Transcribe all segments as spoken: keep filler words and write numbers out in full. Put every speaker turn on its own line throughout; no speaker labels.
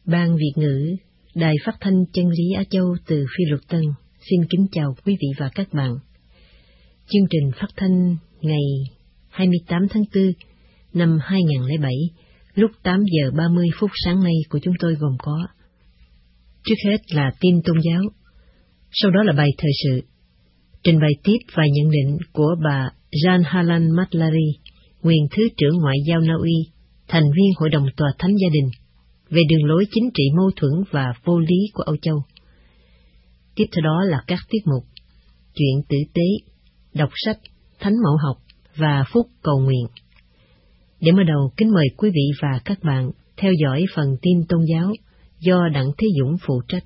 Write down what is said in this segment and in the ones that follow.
Ban Việt ngữ, Đài Phát thanh Chân lý Á Châu từ Phi Luật Tân xin kính chào quý vị và các bạn. Chương trình phát thanh ngày hai mươi tám tháng tư năm hai nghìn không trăm lẻ bảy lúc tám giờ ba mươi phút sáng nay của chúng tôi gồm có: trước hết là tin tôn giáo, sau đó là bài thời sự, trình bày tiếp vài nhận định của bà Jan Halan Matlary, nguyên Thứ trưởng Ngoại giao Na Uy, thành viên Hội đồng Tòa Thánh Gia đình, về đường lối chính trị mâu thuẫn và vô lý của Âu Châu. Tiếp theo đó là các tiết mục chuyện tử tế, đọc sách, thánh mẫu học và phút cầu nguyện. Để mở đầu, kính mời quý vị và các bạn theo dõi phần tin tôn giáo do Đặng Thế Dũng phụ trách.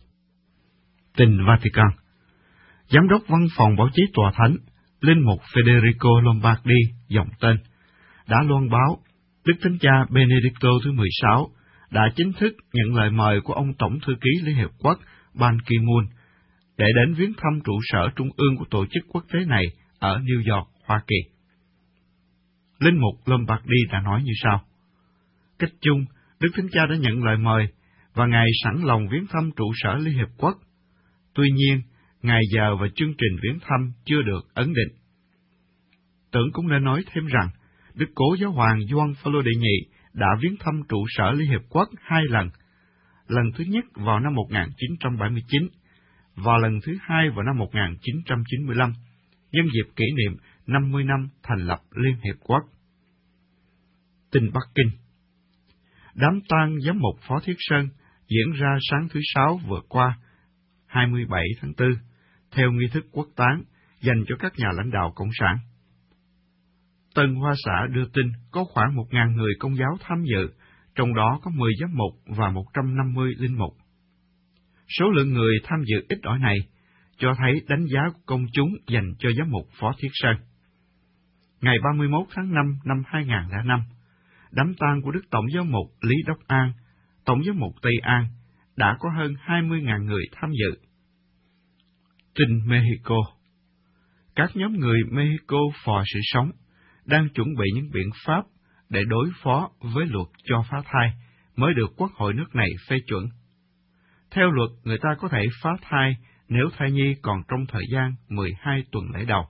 Tin Vatican. Giám đốc Văn phòng Báo chí Tòa Thánh, Linh mục Federico Lombardi dòng tên, đã loan báo Đức Thánh Cha Benedicto thứ mười sáu đã chính thức nhận lời mời của ông Tổng thư ký Liên Hiệp Quốc Ban Ki-moon để đến viếng thăm trụ sở trung ương của tổ chức quốc tế này ở New York, Hoa Kỳ. Linh mục Lombardi đã nói như sau: Cách chung, Đức Thánh Cha đã nhận lời mời và Ngài sẵn lòng viếng thăm trụ sở Liên Hiệp Quốc. Tuy nhiên, ngày giờ và chương trình viếng thăm chưa được ấn định. Tưởng cũng nên nói thêm rằng, Đức Cố Giáo hoàng Gioan Phaolô đệ nhị đã viếng thăm trụ sở Liên Hiệp Quốc hai lần, lần thứ nhất vào năm một nghìn chín trăm bảy mươi chín và lần thứ hai vào năm một nghìn chín trăm chín mươi lăm, nhân dịp kỷ niệm năm mươi năm thành lập Liên Hiệp Quốc. Tin Bắc Kinh. Đám tang giám mục Phó Thiết Sơn diễn ra sáng thứ Sáu vừa qua, hai mươi bảy tháng tư, theo nghi thức quốc táng dành cho các nhà lãnh đạo Cộng sản. Tân Hoa Xã đưa tin có khoảng một nghìn người Công giáo tham dự, trong đó có mười giám mục và một trăm năm mươi linh mục. Số lượng người tham dự ít ỏi này cho thấy đánh giá của công chúng dành cho giám mục Phó Thiết Sơn. Ngày ba mươi mốt tháng năm năm hai nghìn không trăm lẻ năm, đám tang của Đức Tổng giám mục Lý Đốc An, Tổng giám mục Tây An, đã có hơn hai mươi nghìn người tham dự. Tin Mexico. Các nhóm người Mexico phò sự sống đang chuẩn bị những biện pháp để đối phó với luật cho phá thai mới được Quốc hội nước này phê chuẩn. Theo luật, người ta có thể phá thai nếu thai nhi còn trong thời gian mười hai tuần lễ đầu.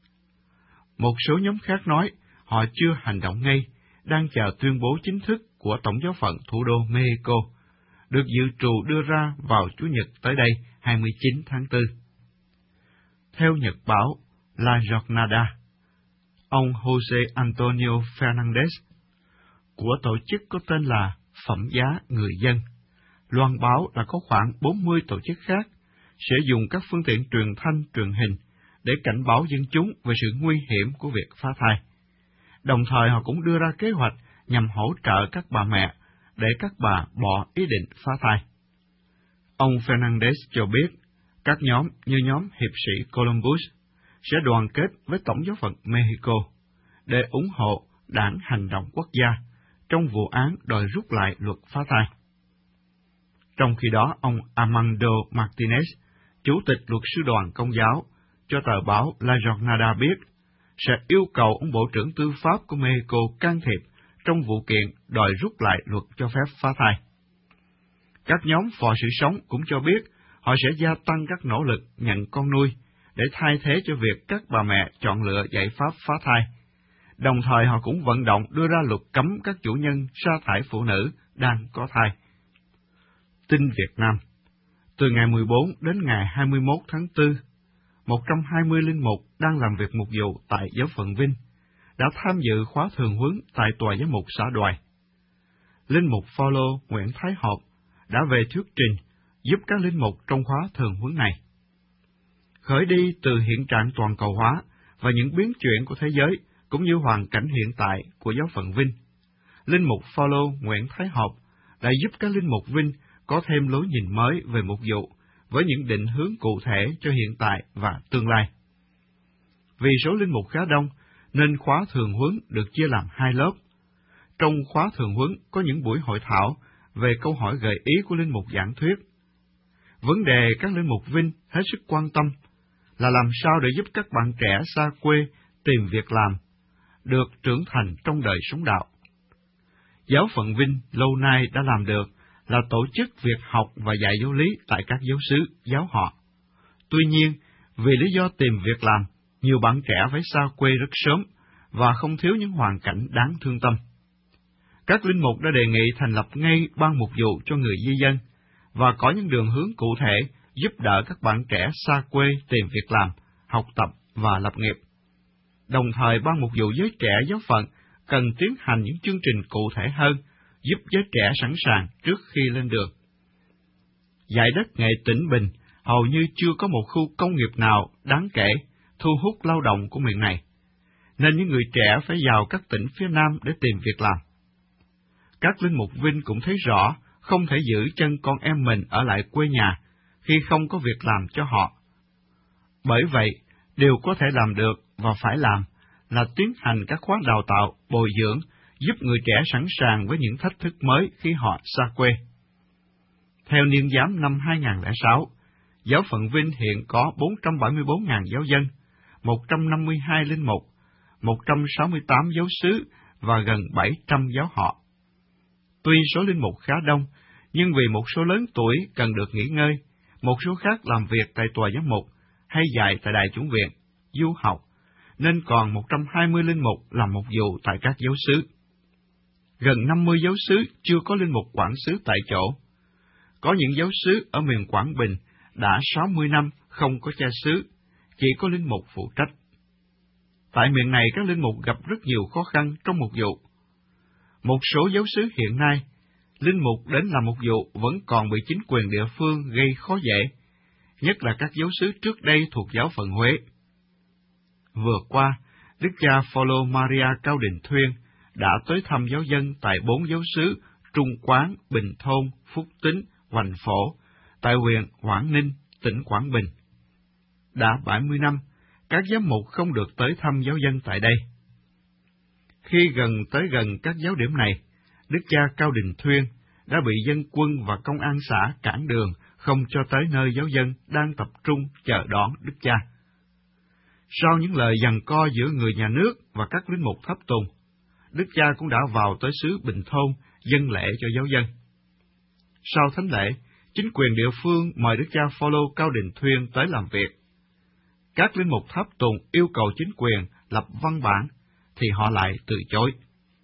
Một số nhóm khác nói họ chưa hành động ngay, đang chờ tuyên bố chính thức của Tổng giáo phận thủ đô Mexico, được dự trù đưa ra vào Chủ nhật tới đây, hai mươi chín tháng tư. Theo Nhật báo La Jornada, ông Jose Antonio Fernandez của tổ chức có tên là Phẩm giá Người dân loan báo là có khoảng bốn mươi tổ chức khác sẽ dùng các phương tiện truyền thanh, truyền hình để cảnh báo dân chúng về sự nguy hiểm của việc phá thai. Đồng thời họ cũng đưa ra kế hoạch nhằm hỗ trợ các bà mẹ để các bà bỏ ý định phá thai. Ông Fernandez cho biết các nhóm như nhóm hiệp sĩ Columbus sẽ đoàn kết với Tổng giáo phận Mexico để ủng hộ Đảng Hành động Quốc gia trong vụ án đòi rút lại luật phá thai. Trong khi đó, ông Armando Martinez, Chủ tịch Luật sư đoàn Công giáo, cho tờ báo La Jornada biết sẽ yêu cầu ông Bộ trưởng Tư pháp của Mexico can thiệp trong vụ kiện đòi rút lại luật cho phép phá thai. Các nhóm phò sự sống cũng cho biết họ sẽ gia tăng các nỗ lực nhận con nuôi để thay thế cho việc các bà mẹ chọn lựa giải pháp phá thai. Đồng thời họ cũng vận động đưa ra luật cấm các chủ nhân sa thải phụ nữ đang có thai. Tin Việt Nam. Từ ngày mười bốn đến ngày hai mươi mốt tháng tư, một trăm hai mươi linh mục đang làm việc mục vụ tại giáo phận Vinh đã tham dự khóa thường huấn tại tòa giám mục xã Đoài. Linh mục Phaolô Nguyễn Thái Hợp đã về thuyết trình giúp các linh mục trong khóa thường huấn này. Khởi đi từ hiện trạng toàn cầu hóa và những biến chuyển của thế giới cũng như hoàn cảnh hiện tại của giáo phận Vinh, Linh mục Phaolô Nguyễn Thái Hợp đã giúp các linh mục Vinh có thêm lối nhìn mới về mục vụ với những định hướng cụ thể cho hiện tại và tương lai. Vì số linh mục khá đông, nên khóa thường huấn được chia làm hai lớp. Trong khóa thường huấn có những buổi hội thảo về câu hỏi gợi ý của linh mục giảng thuyết. Vấn đề các linh mục Vinh hết sức quan tâm là làm sao để giúp các bạn trẻ xa quê tìm việc làm, được trưởng thành trong đời sống đạo. Giáo phận Vinh lâu nay đã làm được là tổ chức việc học và dạy giáo lý tại các giáo xứ, giáo họ. Tuy nhiên, vì lý do tìm việc làm, nhiều bạn trẻ phải xa quê rất sớm và không thiếu những hoàn cảnh đáng thương tâm. Các linh mục đã đề nghị thành lập ngay ban mục vụ cho người di dân và có những đường hướng cụ thể giúp đỡ các bạn trẻ xa quê tìm việc làm, học tập và lập nghiệp. Đồng thời, ban mục vụ giới trẻ giáo phận cần tiến hành những chương trình cụ thể hơn, giúp giới trẻ sẵn sàng trước khi lên đường. Dải đất nghệ Tĩnh Bình hầu như chưa có một khu công nghiệp nào đáng kể thu hút lao động của miền này, nên những người trẻ phải vào các tỉnh phía Nam để tìm việc làm. Các linh mục Vinh cũng thấy rõ không thể giữ chân con em mình ở lại quê nhà khi không có việc làm cho họ. Bởi vậy, điều có thể làm được và phải làm là tiến hành các khóa đào tạo, bồi dưỡng, giúp người trẻ sẵn sàng với những thách thức mới khi họ xa quê. Theo niên giám năm hai không không sáu, giáo phận Vinh hiện có bốn trăm bảy mươi bốn nghìn giáo dân, một trăm năm mươi hai linh mục, một trăm sáu mươi tám giáo xứ và gần bảy trăm giáo họ. Tuy số linh mục khá đông, nhưng vì một số lớn tuổi cần được nghỉ ngơi, một số khác làm việc tại tòa giám mục hay dạy tại đại chủng viện, du học, nên còn một trăm hai mươi linh mục làm mục vụ tại các giáo xứ. Gần năm mươi giáo xứ chưa có linh mục quản xứ tại chỗ. Có những giáo xứ ở miền Quảng Bình đã sáu mươi năm không có cha xứ, chỉ có linh mục phụ trách. Tại miền này các linh mục gặp rất nhiều khó khăn trong mục vụ. Một số giáo xứ hiện nay, linh mục đến làm mục vụ vẫn còn bị chính quyền địa phương gây khó dễ, nhất là các giáo xứ trước đây thuộc giáo phận Huế. Vừa qua, Đức cha Phaolô Maria Cao Đình Thuyên đã tới thăm giáo dân tại bốn giáo xứ Trung Quán, Bình Thôn, Phúc Tính, Hoành Phổ, tại huyện Quảng Ninh, tỉnh Quảng Bình. Đã bảy mươi năm, các giám mục không được tới thăm giáo dân tại đây. Khi gần tới gần các giáo điểm này, Đức cha Cao Đình Thuyên đã bị dân quân và công an xã cản đường, không cho tới nơi giáo dân đang tập trung chờ đón Đức cha. Sau những lời giằng co giữa người nhà nước và các linh mục thấp tùng, Đức cha cũng đã vào tới xứ Bình Thôn dâng lễ cho giáo dân. Sau thánh lễ, chính quyền địa phương mời Đức cha Phaolô Cao Đình Thuyên tới làm việc. Các linh mục thấp tùng yêu cầu chính quyền lập văn bản, thì họ lại từ chối.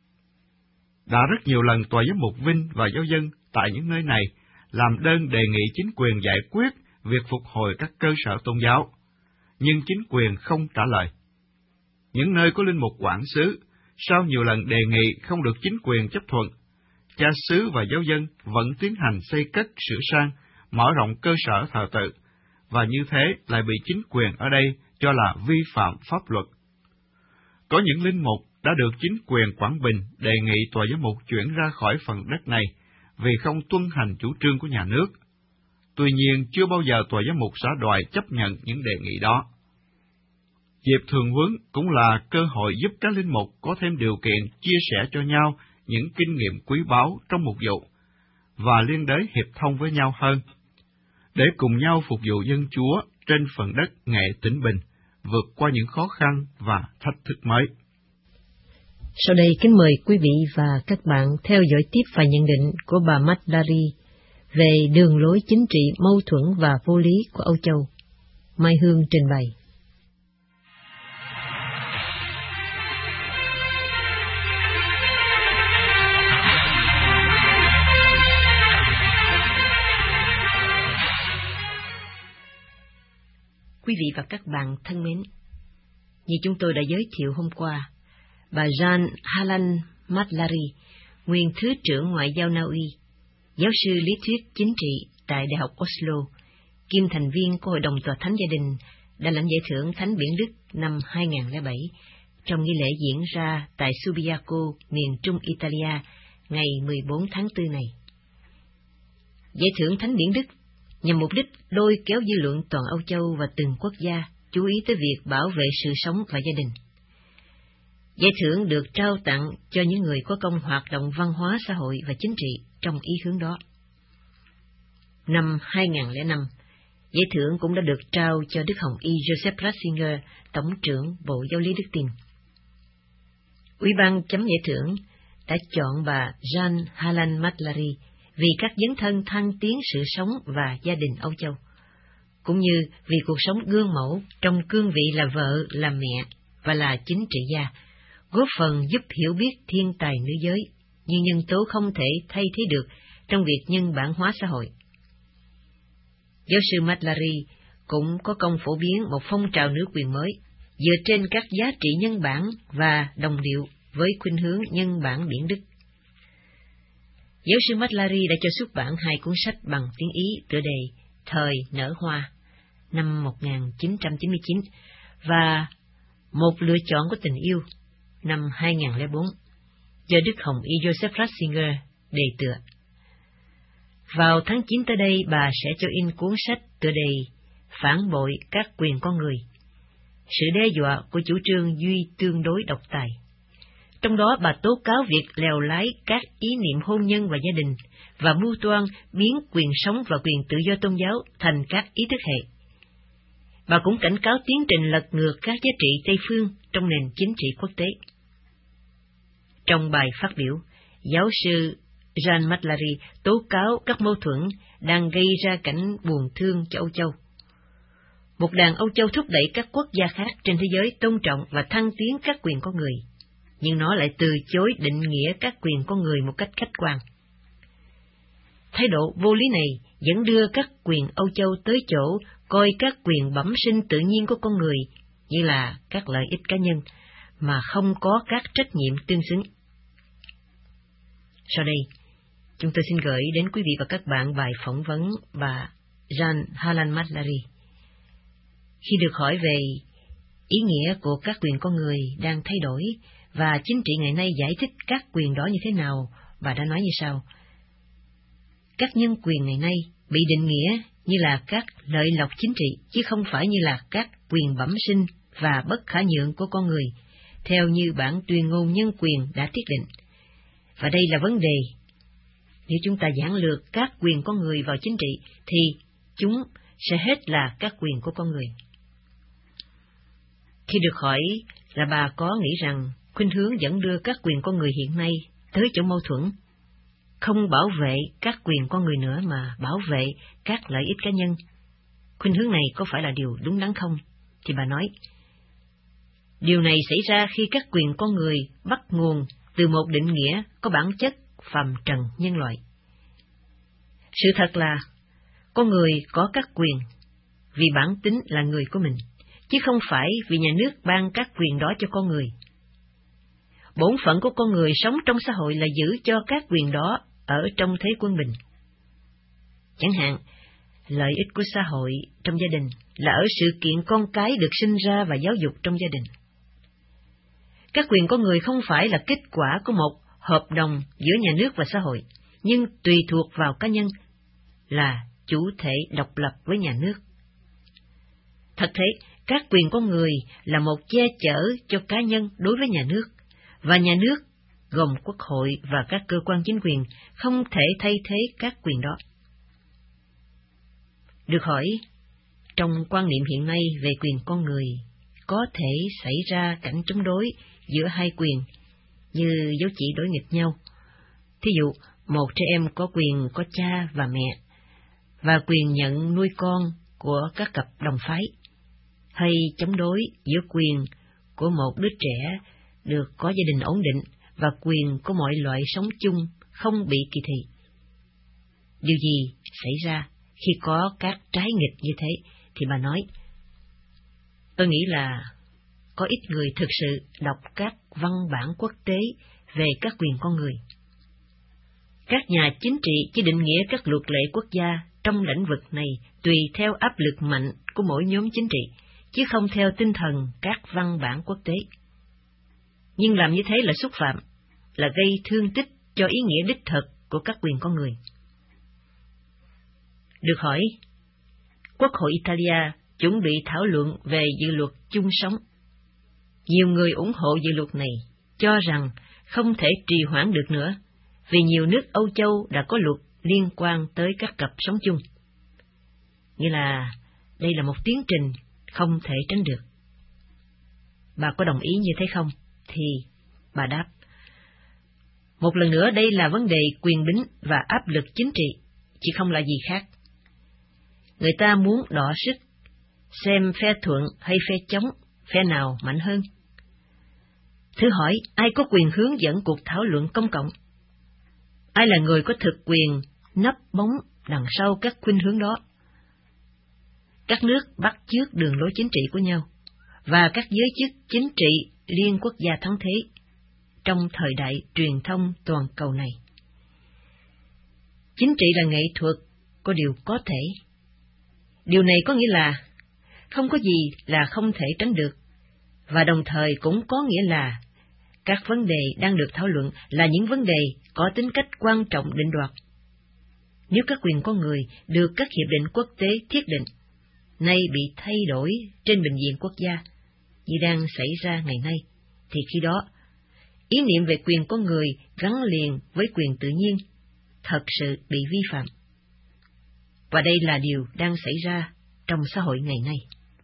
Đã rất nhiều lần tòa giám mục Vinh và giáo dân tại những nơi này làm đơn đề nghị chính quyền giải quyết việc phục hồi các cơ sở tôn giáo, nhưng chính quyền không trả lời. Những nơi có linh mục quản xứ, sau nhiều lần đề nghị không được chính quyền chấp thuận, cha xứ và giáo dân vẫn tiến hành xây cất, sửa sang, mở rộng cơ sở thờ tự, và như thế lại bị chính quyền ở đây cho là vi phạm pháp luật. Có những linh mục đã được chính quyền Quảng Bình đề nghị tòa giám mục chuyển ra khỏi phần đất này vì không tuân hành chủ trương của nhà nước. Tuy nhiên, chưa bao giờ tòa giám mục xã Đoài chấp nhận những đề nghị đó. Dịp thường huấn cũng là cơ hội giúp các linh mục có thêm điều kiện chia sẻ cho nhau những kinh nghiệm quý báu trong mục vụ, và liên đới hiệp thông với nhau hơn, để cùng nhau phục vụ dân Chúa trên phần đất nghệ Tĩnh Bình, vượt qua những khó khăn và thách thức mới.
Sau đây kính mời quý vị và các bạn theo dõi tiếp vài nhận định của bà Matlary về đường lối chính trị mâu thuẫn và vô lý của Âu Châu. Mai Hương trình bày. Quý vị và các bạn thân mến, như chúng tôi đã giới thiệu hôm qua, bà Jan Halan Matlary, nguyên Thứ trưởng Ngoại giao Na Uy, giáo sư lý thuyết chính trị tại Đại học Oslo, kiêm thành viên của Hội đồng Tòa Thánh Gia đình, đã lãnh giải thưởng Thánh Biển Đức năm hai không không bảy trong nghi lễ diễn ra tại Subiaco, miền Trung Italia, ngày mười bốn tháng tư này. Giải thưởng Thánh Biển Đức nhằm mục đích lôi kéo dư luận toàn Âu Châu và từng quốc gia chú ý tới việc bảo vệ sự sống và gia đình. Giải thưởng được trao tặng cho những người có công hoạt động văn hóa xã hội và chính trị trong ý hướng đó. Năm hai không không năm, giải thưởng cũng đã được trao cho Đức Hồng Y Joseph Ratzinger, Tổng trưởng Bộ Giáo lý Đức Tin. Ủy ban chấm giải thưởng đã chọn bà Jan Halan Matlary vì các dấn thân thăng tiến sự sống và gia đình Âu Châu, cũng như vì cuộc sống gương mẫu trong cương vị là vợ, là mẹ và là chính trị gia, góp phần giúp hiểu biết thiên tài nữ giới như nhân tố không thể thay thế được trong việc nhân bản hóa xã hội. Giáo sư McLary cũng có công phổ biến một phong trào nữ quyền mới, dựa trên các giá trị nhân bản và đồng điệu với khuynh hướng nhân bản điển đức. Giáo sư McLary đã cho xuất bản hai cuốn sách bằng tiếng Ý tựa đề Thời nở hoa năm một nghìn chín trăm chín mươi chín và Một lựa chọn của tình yêu năm hai nghìn lẻ bốn, do Đức Hồng Y Joseph Ratzinger đề tựa. Vào tháng chín tới đây, bà sẽ cho in cuốn sách tựa đề Phản bội các quyền con người, sự đe dọa của chủ trương duy tương đối độc tài. Trong đó bà tố cáo việc lèo lái các ý niệm hôn nhân và gia đình và mưu toan biến quyền sống và quyền tự do tôn giáo thành các ý thức hệ. Bà cũng cảnh cáo tiến trình lật ngược các giá trị Tây phương trong nền chính trị quốc tế. Trong bài phát biểu, giáo sư Jean McLary tố cáo các mâu thuẫn đang gây ra cảnh buồn thương cho Âu Châu. Một đàn Âu Châu thúc đẩy các quốc gia khác trên thế giới tôn trọng và thăng tiến các quyền con người, nhưng nó lại từ chối định nghĩa các quyền con người một cách khách quan. Thái độ vô lý này vẫn đưa các quyền Âu Châu tới chỗ coi các quyền bẩm sinh tự nhiên của con người như là các lợi ích cá nhân, mà không có các trách nhiệm tương xứng. Sau đây, chúng tôi xin gửi đến quý vị và các bạn bài phỏng vấn bà Jean Harlan McLary. Khi được hỏi về ý nghĩa của các quyền con người đang thay đổi và chính trị ngày nay giải thích các quyền đó như thế nào, bà đã nói như sau: các nhân quyền ngày nay bị định nghĩa như là các lợi lộc chính trị, chứ không phải như là các quyền bẩm sinh và bất khả nhượng của con người, theo như bản tuyên ngôn nhân quyền đã thiết định. Và đây là vấn đề. Nếu chúng ta giản lược các quyền con người vào chính trị, thì chúng sẽ hết là các quyền của con người. Khi được hỏi là bà có nghĩ rằng khuynh hướng dẫn đưa các quyền con người hiện nay tới chỗ mâu thuẫn, không bảo vệ các quyền con người nữa mà bảo vệ các lợi ích cá nhân, khuynh hướng này có phải là điều đúng đắn không? Thì bà nói, điều này xảy ra khi các quyền con người bắt nguồn từ một định nghĩa có bản chất phàm trần nhân loại. Sự thật là con người có các quyền vì bản tính là người của mình, chứ không phải vì nhà nước ban các quyền đó cho con người. Bổn phận của con người sống trong xã hội là giữ cho các quyền đó ở trong thế quân bình. Chẳng hạn, lợi ích của xã hội trong gia đình là ở sự kiện con cái được sinh ra và giáo dục trong gia đình. Các quyền con người không phải là kết quả của một hợp đồng giữa nhà nước và xã hội, nhưng tùy thuộc vào cá nhân, là chủ thể độc lập với nhà nước. Thật thế, các quyền con người là một che chở cho cá nhân đối với nhà nước, và nhà nước, gồm quốc hội và các cơ quan chính quyền, không thể thay thế các quyền đó. Được hỏi, trong quan niệm hiện nay về quyền con người, có thể xảy ra cảnh chống đối giữa hai quyền, như dấu chỉ đối nghịch nhau. Thí dụ, một trẻ em có quyền có cha và mẹ, và quyền nhận nuôi con của các cặp đồng phái, hay chống đối giữa quyền của một đứa trẻ được có gia đình ổn định và quyền của mọi loại sống chung không bị kỳ thị. Điều gì xảy ra khi có các trái nghịch như thế? Thì bà nói, tôi nghĩ là có ít người thực sự đọc các văn bản quốc tế về các quyền con người. Các nhà chính trị chỉ định nghĩa các luật lệ quốc gia trong lĩnh vực này tùy theo áp lực mạnh của mỗi nhóm chính trị, chứ không theo tinh thần các văn bản quốc tế. Nhưng làm như thế là xúc phạm, là gây thương tích cho ý nghĩa đích thực của các quyền con người. Được hỏi, Quốc hội Italia chuẩn bị thảo luận về dự luật chung sống. Nhiều người ủng hộ dự luật này, cho rằng không thể trì hoãn được nữa, vì nhiều nước Âu Châu đã có luật liên quan tới các cặp sống chung. Nghĩa là đây là một tiến trình không thể tránh được. Bà có đồng ý như thế không? Thì bà đáp, Một lần nữa đây là vấn đề quyền bính và áp lực chính trị, chứ không là gì khác. Người ta muốn đọ sức, xem phe thuận hay phe chống, phe nào mạnh hơn. Thử hỏi, ai có quyền hướng dẫn cuộc thảo luận công cộng? Ai là người có thực quyền nấp bóng đằng sau các khuynh hướng đó? Các nước bắt chước đường lối chính trị của nhau, và các giới chức chính trị liên quốc gia thắng thế trong thời đại truyền thông toàn cầu này. Chính trị là nghệ thuật, có điều có thể. Điều này có nghĩa là không có gì là không thể tránh được, và đồng thời cũng có nghĩa là các vấn đề đang được thảo luận là những vấn đề có tính cách quan trọng định đoạt. Nếu các quyền con người được các hiệp định quốc tế thiết định, nay bị thay đổi trên bình diện quốc gia, như đang xảy ra ngày nay, thì khi đó, ý niệm về quyền con người gắn liền với quyền tự nhiên thật sự bị vi phạm. Và đây là điều đang xảy ra trong xã hội ngày nay.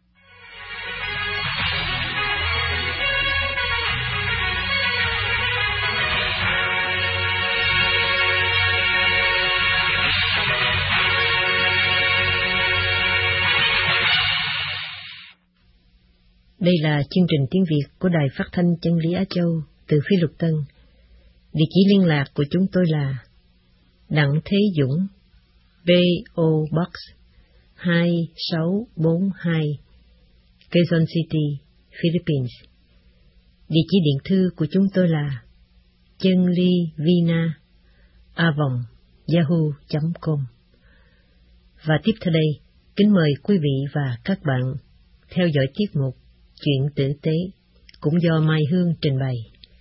Đây là chương trình tiếng Việt của Đài Phát thanh Chân lý Á Châu từ Phi Luật Tân. Địa chỉ liên lạc của chúng tôi là Đặng Thế Dũng, pê ô Box hai sáu bốn hai, Quezon City, Philippines. Địa chỉ điện thư của chúng tôi là chân ly vina a vòng yahoo chấm com. Và tiếp theo đây, kính mời quý vị và các bạn theo dõi tiết mục Chuyện tử tế, cũng do Mai Hương trình bày.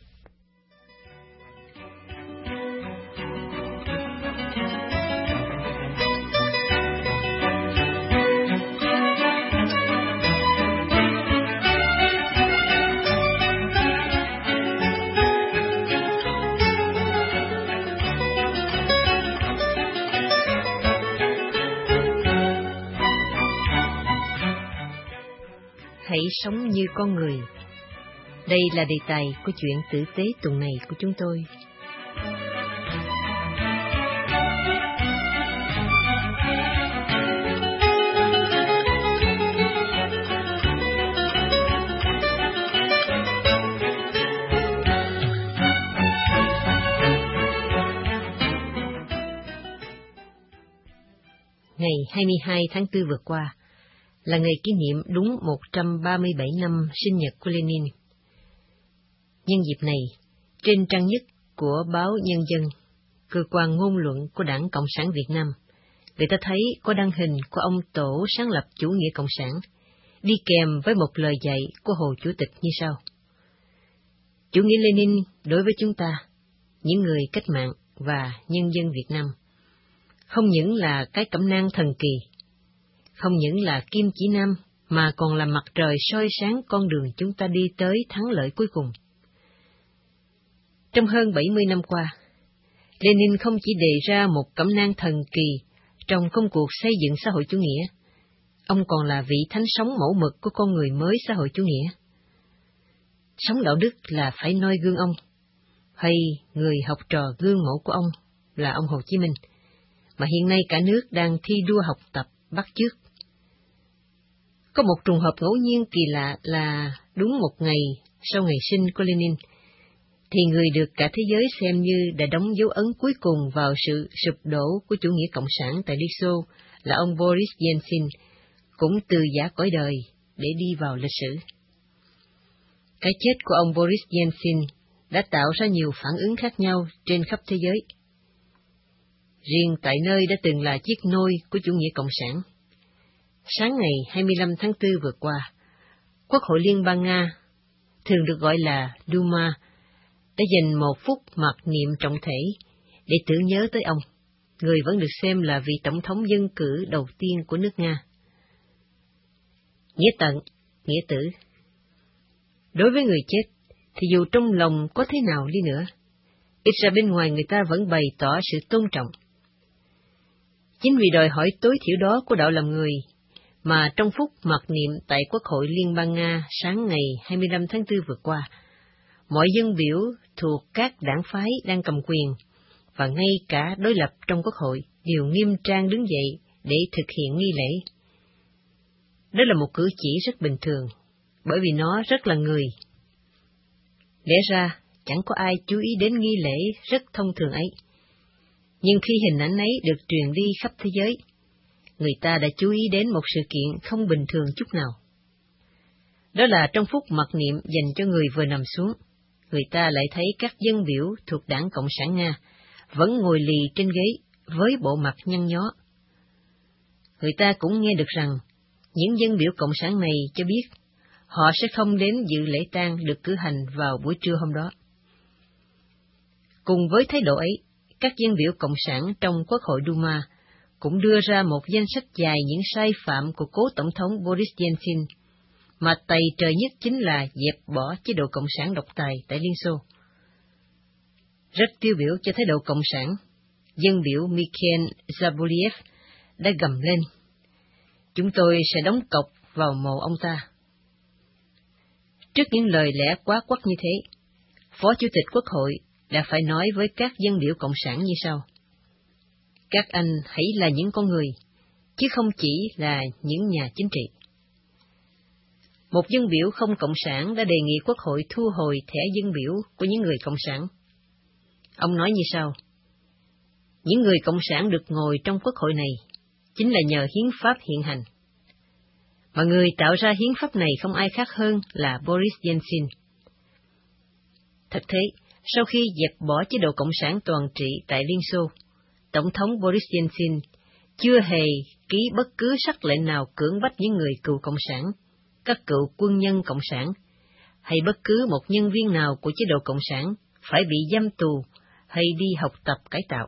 Hãy sống như con người. Đây là đề tài của chuyện tử tế tuần này của chúng tôi. Ngày hai mươi hai tháng tư vừa qua là ngày kỷ niệm đúng một trăm ba mươi bảy năm sinh nhật của Lenin. Nhân dịp này, trên trang nhất của báo Nhân dân, cơ quan ngôn luận của Đảng Cộng sản Việt Nam, người ta thấy có đăng hình của ông tổ sáng lập chủ nghĩa cộng sản, đi kèm với một lời dạy của Hồ Chủ tịch như sau: Chủ nghĩa Lenin đối với chúng ta, những người cách mạng và nhân dân Việt Nam, không những là cái cẩm nang thần kỳ, không những là kim chỉ nam, mà còn là mặt trời soi sáng con đường chúng ta đi tới thắng lợi cuối cùng. Trong hơn bảy mươi năm qua, Lenin không chỉ đề ra một cẩm nang thần kỳ trong công cuộc xây dựng xã hội chủ nghĩa, ông còn là vị thánh sống mẫu mực của con người mới xã hội chủ nghĩa. Sống đạo đức là phải noi gương ông, hay người học trò gương mẫu của ông là ông Hồ Chí Minh, mà hiện nay cả nước đang thi đua học tập bắt chước. Có một trùng hợp ngẫu nhiên kỳ lạ là đúng một ngày sau ngày sinh của Lenin, thì người được cả thế giới xem như đã đóng dấu ấn cuối cùng vào sự sụp đổ của chủ nghĩa cộng sản tại Liên Xô là ông Boris Yeltsin, cũng từ giã cõi đời để đi vào lịch sử. Cái chết của ông Boris Yeltsin đã tạo ra nhiều phản ứng khác nhau trên khắp thế giới. Riêng tại nơi đã từng là chiếc nôi của chủ nghĩa cộng sản, sáng ngày hai mươi lăm tháng tư vừa qua, Quốc hội Liên bang Nga, thường được gọi là Duma, đã dành một phút mặc niệm trọng thể để tưởng nhớ tới ông, người vẫn được xem là vị tổng thống dân cử đầu tiên của nước Nga. Nghĩa tận, nghĩa tử. Đối với người chết, thì dù trong lòng có thế nào đi nữa, ít ra bên ngoài người ta vẫn bày tỏ sự tôn trọng. Chính vì đòi hỏi tối thiểu đó của đạo làm người, mà trong phút mặc niệm tại Quốc hội Liên bang Nga sáng ngày hai mươi lăm tháng tư vừa qua, mọi dân biểu thuộc các đảng phái đang cầm quyền, và ngay cả đối lập trong quốc hội đều nghiêm trang đứng dậy để thực hiện nghi lễ. Đó là một cử chỉ rất bình thường, bởi vì nó rất là người. Lẽ ra, chẳng có ai chú ý đến nghi lễ rất thông thường ấy. Nhưng khi hình ảnh ấy được truyền đi khắp thế giới, người ta đã chú ý đến một sự kiện không bình thường chút nào. Đó là trong phút mặc niệm dành cho người vừa nằm xuống, người ta lại thấy các dân biểu thuộc Đảng Cộng sản Nga vẫn ngồi lì trên ghế với bộ mặt nhăn nhó. Người ta cũng nghe được rằng những dân biểu Cộng sản này cho biết họ sẽ không đến dự lễ tang được cử hành vào buổi trưa hôm đó. Cùng với thái độ ấy, các dân biểu Cộng sản trong Quốc hội Duma cũng đưa ra một danh sách dài những sai phạm của cố Tổng thống Boris Yeltsin, mà tày trời nhất chính là dẹp bỏ chế độ Cộng sản độc tài tại Liên Xô. Rất tiêu biểu cho thái độ Cộng sản, dân biểu Mikhail Zaboliev đã gầm lên: "Chúng tôi sẽ đóng cọc vào mộ ông ta." Trước những lời lẽ quá quắt như thế, Phó Chủ tịch Quốc hội đã phải nói với các dân biểu Cộng sản như sau: "Các anh hãy là những con người, chứ không chỉ là những nhà chính trị." Một dân biểu không Cộng sản đã đề nghị Quốc hội thu hồi thẻ dân biểu của những người Cộng sản. Ông nói như sau: "Những người Cộng sản được ngồi trong Quốc hội này chính là nhờ hiến pháp hiện hành. Mà người tạo ra hiến pháp này không ai khác hơn là Boris Yeltsin." Thật thế, sau khi dẹp bỏ chế độ Cộng sản toàn trị tại Liên Xô, Tổng thống Boris Yeltsin chưa hề ký bất cứ sắc lệnh nào cưỡng bách những người cựu Cộng sản, các cựu quân nhân Cộng sản, hay bất cứ một nhân viên nào của chế độ Cộng sản phải bị giam tù hay đi học tập cải tạo.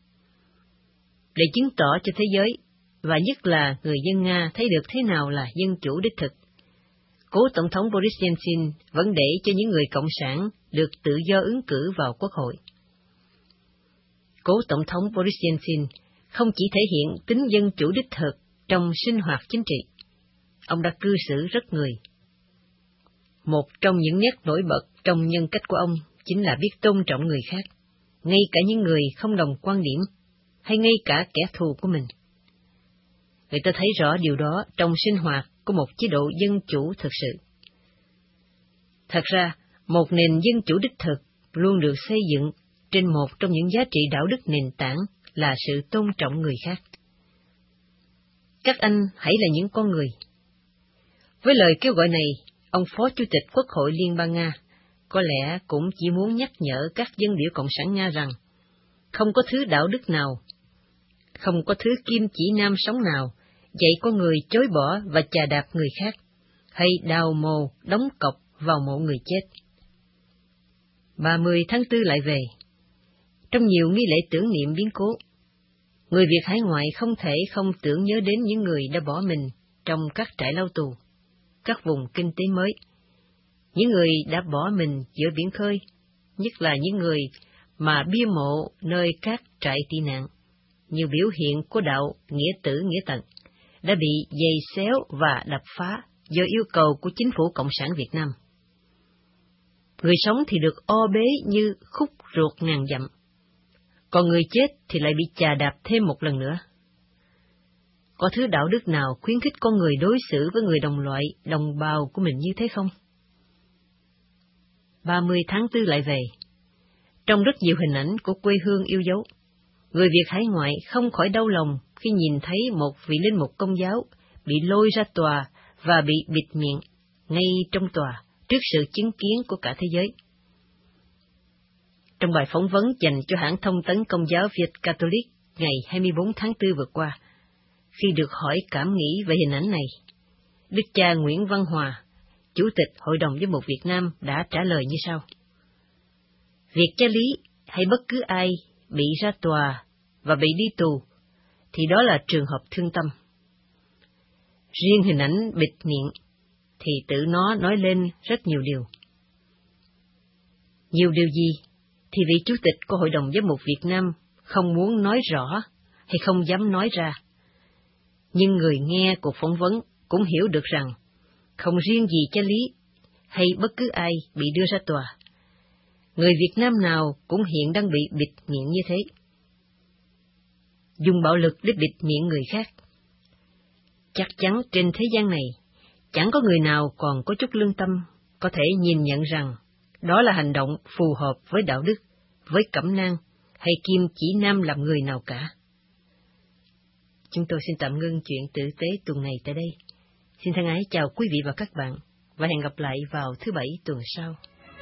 Để chứng tỏ cho thế giới, và nhất là người dân Nga thấy được thế nào là dân chủ đích thực, cố Tổng thống Boris Yeltsin vẫn để cho những người Cộng sản được tự do ứng cử vào Quốc hội. Cố Tổng thống Boris Yeltsin không chỉ thể hiện tính dân chủ đích thực trong sinh hoạt chính trị, ông đã cư xử rất người. Một trong những nét nổi bật trong nhân cách của ông chính là biết tôn trọng người khác, ngay cả những người không đồng quan điểm, hay ngay cả kẻ thù của mình. Người ta thấy rõ điều đó trong sinh hoạt của một chế độ dân chủ thực sự. Thật ra, một nền dân chủ đích thực luôn được xây dựng trên một trong những giá trị đạo đức nền tảng là sự tôn trọng người khác. Các anh hãy là những con người. Với lời kêu gọi này, ông Phó Chủ tịch Quốc hội Liên bang Nga có lẽ cũng chỉ muốn nhắc nhở các dân biểu Cộng sản Nga rằng không có thứ đạo đức nào, không có thứ kim chỉ nam sống nào dạy con người chối bỏ và chà đạp người khác, hay đào mồ, đóng cọc vào mộ người chết. ba mươi tháng tư lại về. Trong nhiều nghi lễ tưởng niệm biến cố, người Việt hải ngoại không thể không tưởng nhớ đến những người đã bỏ mình trong các trại lao tù, các vùng kinh tế mới, những người đã bỏ mình giữa biển khơi, nhất là những người mà bia mộ nơi các trại tị nạn, như biểu hiện của đạo nghĩa tử nghĩa tận, đã bị giày xéo và đập phá do yêu cầu của chính phủ Cộng sản Việt Nam. Người sống thì được o bế như khúc ruột ngàn dặm, còn người chết thì lại bị chà đạp thêm một lần nữa. Có thứ đạo đức nào khuyến khích con người đối xử với người đồng loại, đồng bào của mình như thế không? ba mươi tháng tư lại về. Trong rất nhiều hình ảnh của quê hương yêu dấu, người Việt hải ngoại không khỏi đau lòng khi nhìn thấy một vị linh mục Công giáo bị lôi ra tòa và bị bịt miệng ngay trong tòa trước sự chứng kiến của cả thế giới. Trong bài phỏng vấn dành cho hãng thông tấn Công giáo Việt Catholic ngày hai mươi bốn tháng tư vừa qua, khi được hỏi cảm nghĩ về hình ảnh này, Đức cha Nguyễn Văn Hòa, Chủ tịch Hội đồng Giám mục Việt Nam đã trả lời như sau: "Việc cha Lý hay bất cứ ai bị ra tòa và bị đi tù thì đó là trường hợp thương tâm. Riêng hình ảnh bịt miệng thì tự nó nói lên rất nhiều điều. Nhiều điều gì thì vị Chủ tịch của Hội đồng Giám mục Việt Nam không muốn nói rõ hay không dám nói ra. Nhưng người nghe cuộc phỏng vấn cũng hiểu được rằng không riêng gì cha Lý hay bất cứ ai bị đưa ra tòa, người Việt Nam nào cũng hiện đang bị bịt miệng như thế. Dùng bạo lực để bịt miệng người khác. Chắc chắn trên thế gian này, chẳng có người nào còn có chút lương tâm có thể nhìn nhận rằng đó là hành động phù hợp với đạo đức, với cẩm nang hay kim chỉ nam làm người nào cả. Chúng tôi xin tạm ngưng chuyện tử tế tuần này tại đây. Xin thân ái chào quý vị và các bạn, và hẹn gặp lại vào thứ Bảy tuần sau.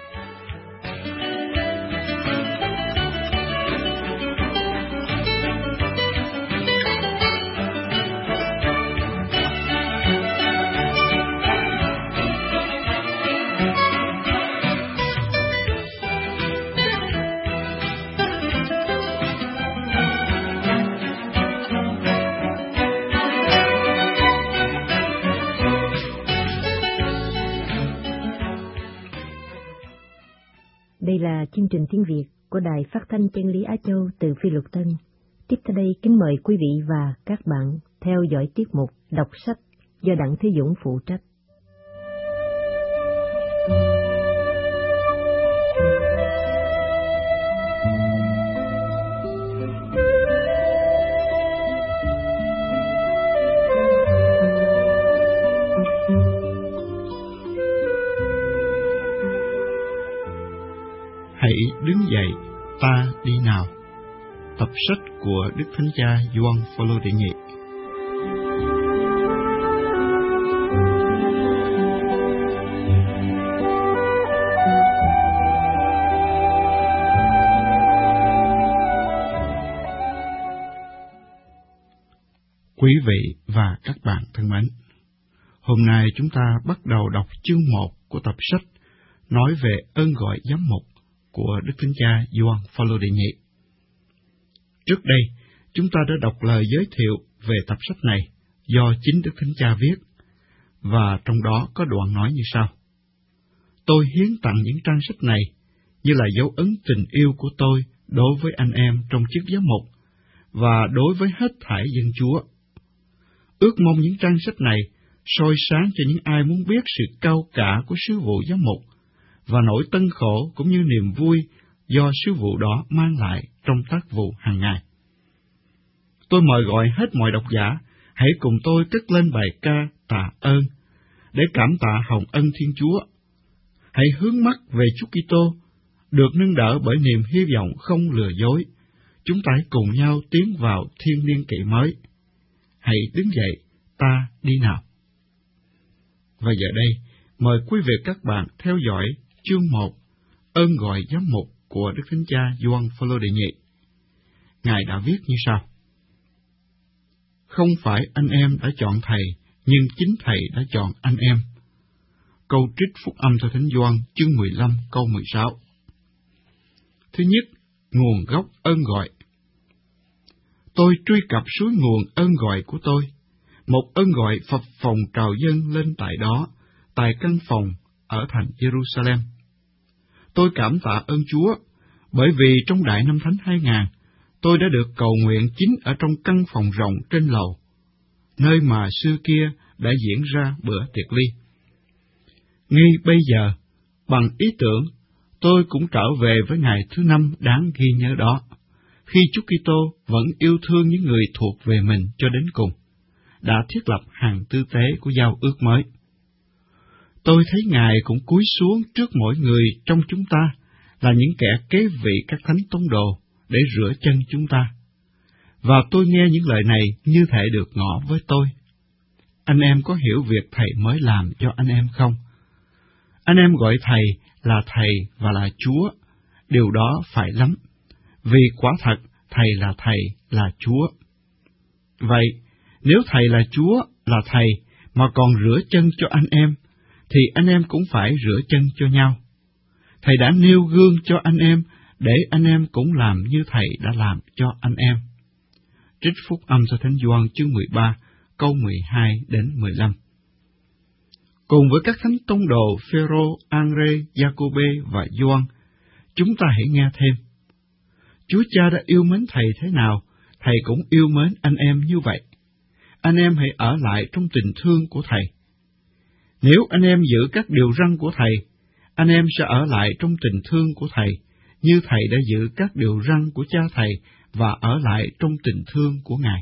Đây là chương trình tiếng Việt của Đài Phát thanh Chân lý Á Châu từ Phi Luật Tân. Tiếp theo đây kính mời quý vị và các bạn theo dõi tiết mục đọc sách do Đặng Thế Dũng phụ trách.
Hãy đứng dậy, ta đi nào. Tập sách của Đức Thánh Cha Gioan Phaolô đệ nhị. Quý vị và các bạn thân mến, hôm nay chúng ta bắt đầu đọc chương một của tập sách nói về ơn gọi giám mục của Đức Thánh Cha Gioan Phaolô đệ nhị. Trước đây, chúng ta đã đọc lời giới thiệu về tập sách này do chính Đức Thánh Cha viết, và trong đó có đoạn nói như sau: Tôi hiến tặng những trang sách này như là dấu ấn tình yêu của tôi đối với anh em trong chức giám mục và đối với hết thảy dân Chúa. Ước mong những trang sách này soi sáng cho những ai muốn biết sự cao cả của sứ vụ giám mục và nỗi tân khổ cũng như niềm vui do sứ vụ đó mang lại trong tác vụ hàng ngày. Tôi mời gọi hết mọi độc giả, hãy cùng tôi cất lên bài ca tạ ơn, để cảm tạ hồng ân Thiên Chúa. Hãy hướng mắt về Chúa Kitô, được nâng đỡ bởi niềm hy vọng không lừa dối. Chúng ta hãy cùng nhau tiến vào thiên niên kỷ mới. Hãy đứng dậy, ta đi nào. Và giờ đây, mời quý vị các bạn theo dõi chương một, ơn gọi giám mục của Đức Thánh Cha Gioan Phaolô đệ nhị. Ngài đã viết như sau: Không phải anh em đã chọn thầy, nhưng chính thầy đã chọn anh em. Câu trích phúc âm theo Thánh Gioan chương mười lăm câu mười sáu. Thứ nhất, nguồn gốc ơn gọi. Tôi truy cập suối nguồn ơn gọi của tôi, một ơn gọi phập phồng trào dâng lên tại đó, tại căn phòng ở thành Jerusalem. Tôi cảm tạ ơn Chúa, bởi vì trong Đại Năm Thánh hai nghìn, tôi đã được cầu nguyện chính ở trong căn phòng rộng trên lầu, nơi mà xưa kia đã diễn ra bữa tiệc ly. Ngay bây giờ, bằng ý tưởng, tôi cũng trở về với ngày thứ năm đáng ghi nhớ đó, khi Chúa Kitô vẫn yêu thương những người thuộc về mình cho đến cùng, đã thiết lập hàng tư tế của giao ước mới. Tôi thấy Ngài cũng cúi xuống trước mỗi người trong chúng ta là những kẻ kế vị các thánh tông đồ để rửa chân chúng ta. Và tôi nghe những lời này như thể được ngỏ với tôi. Anh em có hiểu việc Thầy mới làm cho anh em không? Anh em gọi Thầy là Thầy và là Chúa, điều đó phải lắm, vì quả thật Thầy là Thầy là Chúa. Vậy, nếu Thầy là Chúa, là Thầy, mà còn rửa chân cho anh em, thì anh em cũng phải rửa chân cho nhau. Thầy đã nêu gương cho anh em, để anh em cũng làm như Thầy đã làm cho anh em. Trích phúc âm cho Thánh Gioan chương mười ba, câu mười hai đến mười lăm. Cùng với các thánh tông đồ Phêrô, Ângrê, Giacôbê và Gioan, chúng ta hãy nghe thêm. Chúa Cha đã yêu mến Thầy thế nào, Thầy cũng yêu mến anh em như vậy. Anh em hãy ở lại trong tình thương của Thầy. Nếu anh em giữ các điều răn của Thầy, anh em sẽ ở lại trong tình thương của Thầy, như Thầy đã giữ các điều răn của cha Thầy và ở lại trong tình thương của Ngài.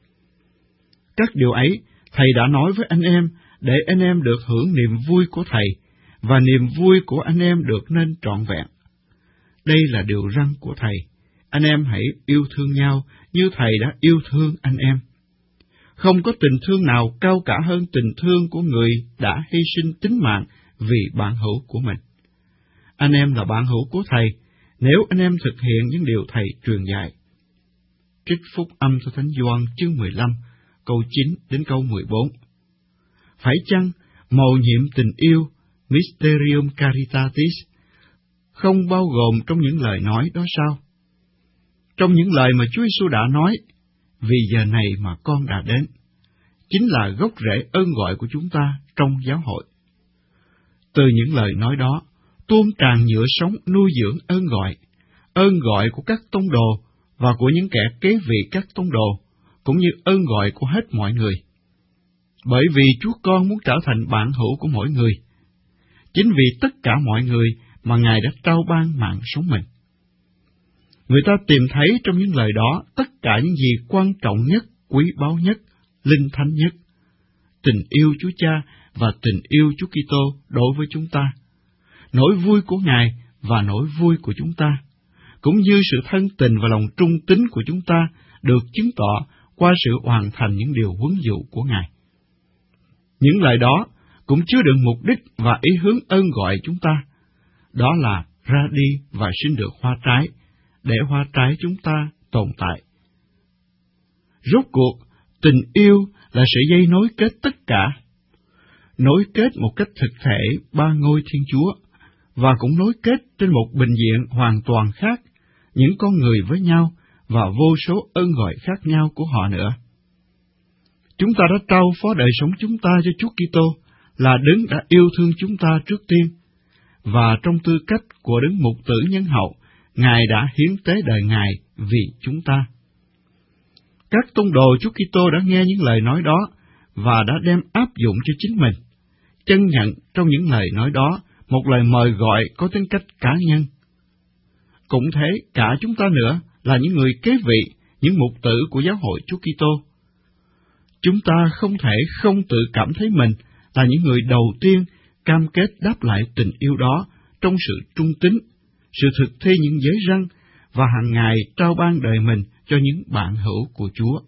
Các điều ấy, Thầy đã nói với anh em, để anh em được hưởng niềm vui của Thầy, và niềm vui của anh em được nên trọn vẹn. Đây là điều răn của Thầy, anh em hãy yêu thương nhau như Thầy đã yêu thương anh em. Không có tình thương nào cao cả hơn tình thương của người đã hy sinh tính mạng vì bạn hữu của mình. Anh em là bạn hữu của Thầy, nếu anh em thực hiện những điều Thầy truyền dạy. Trích phúc âm theo Thánh Gioan chương mười lăm, câu chín đến câu mười bốn. Phải chăng mầu nhiệm tình yêu, Mysterium Caritatis, không bao gồm trong những lời nói đó sao? Trong những lời mà Chúa Giêsu đã nói, vì giờ này mà con đã đến, chính là gốc rễ ơn gọi của chúng ta trong giáo hội. Từ những lời nói đó, tuôn tràn nhựa sống nuôi dưỡng ơn gọi, ơn gọi của các tông đồ và của những kẻ kế vị các tông đồ, cũng như ơn gọi của hết mọi người. Bởi vì Chúa Con muốn trở thành bạn hữu của mỗi người. Chính vì tất cả mọi người mà Ngài đã trao ban mạng sống mình. Người ta tìm thấy trong những lời đó tất cả những gì quan trọng nhất, quý báu nhất, linh thánh nhất. Tình yêu Chúa Cha và tình yêu Chúa Kitô đối với chúng ta. Nỗi vui của Ngài và nỗi vui của chúng ta, cũng như sự thân tình và lòng trung tín của chúng ta được chứng tỏ qua sự hoàn thành những điều huấn dụ của Ngài. Những lời đó cũng chứa đựng mục đích và ý hướng ơn gọi chúng ta, đó là ra đi và sinh được hoa trái, để hoa trái chúng ta tồn tại. Rốt cuộc, tình yêu là sự dây nối kết tất cả, nối kết một cách thực thể ba ngôi Thiên Chúa, và cũng nối kết trên một bình diện hoàn toàn khác, những con người với nhau và vô số ơn gọi khác nhau của họ nữa. Chúng ta đã trao phó đời sống chúng ta cho Chúa Kitô, là Đấng đã yêu thương chúng ta trước tiên, và trong tư cách của Đấng Mục Tử nhân hậu, Ngài đã hiến tế đời Ngài vì chúng ta. Các tông đồ Chúa Kitô đã nghe những lời nói đó và đã đem áp dụng cho chính mình, chân nhận trong những lời nói đó một lời mời gọi có tính cách cá nhân. Cũng thế, cả chúng ta nữa là những người kế vị, những mục tử của giáo hội Chúa Kitô. Chúng ta không thể không tự cảm thấy mình là những người đầu tiên cam kết đáp lại tình yêu đó trong sự trung tín, sự thực thi những giới răn và hàng ngày trao ban đời mình cho những bạn hữu của Chúa.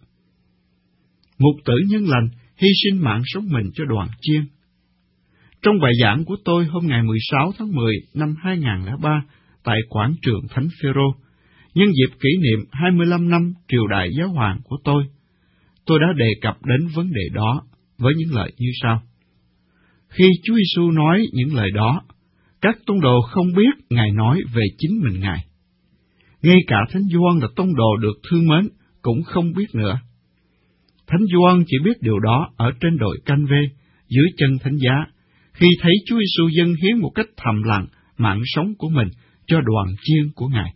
Mục tử nhân lành hy sinh mạng sống mình cho đoàn chiên. Trong bài giảng của tôi hôm ngày mười sáu tháng mười năm hai nghìn không trăm lẻ ba tại quảng trường Thánh Phêrô, nhân dịp kỷ niệm hai mươi lăm năm triều đại giáo hoàng của tôi, tôi đã đề cập đến vấn đề đó với những lời như sau. Khi Chúa Giêsu nói những lời đó, các tông đồ không biết Ngài nói về chính mình Ngài. Ngay cả Thánh Gioan là tông đồ được thương mến cũng không biết nữa. Thánh Gioan chỉ biết điều đó ở trên đồi Canh Vê, dưới chân thánh giá, khi thấy Chúa Giêsu dâng hiến một cách thầm lặng mạng sống của mình cho đoàn chiên của Ngài.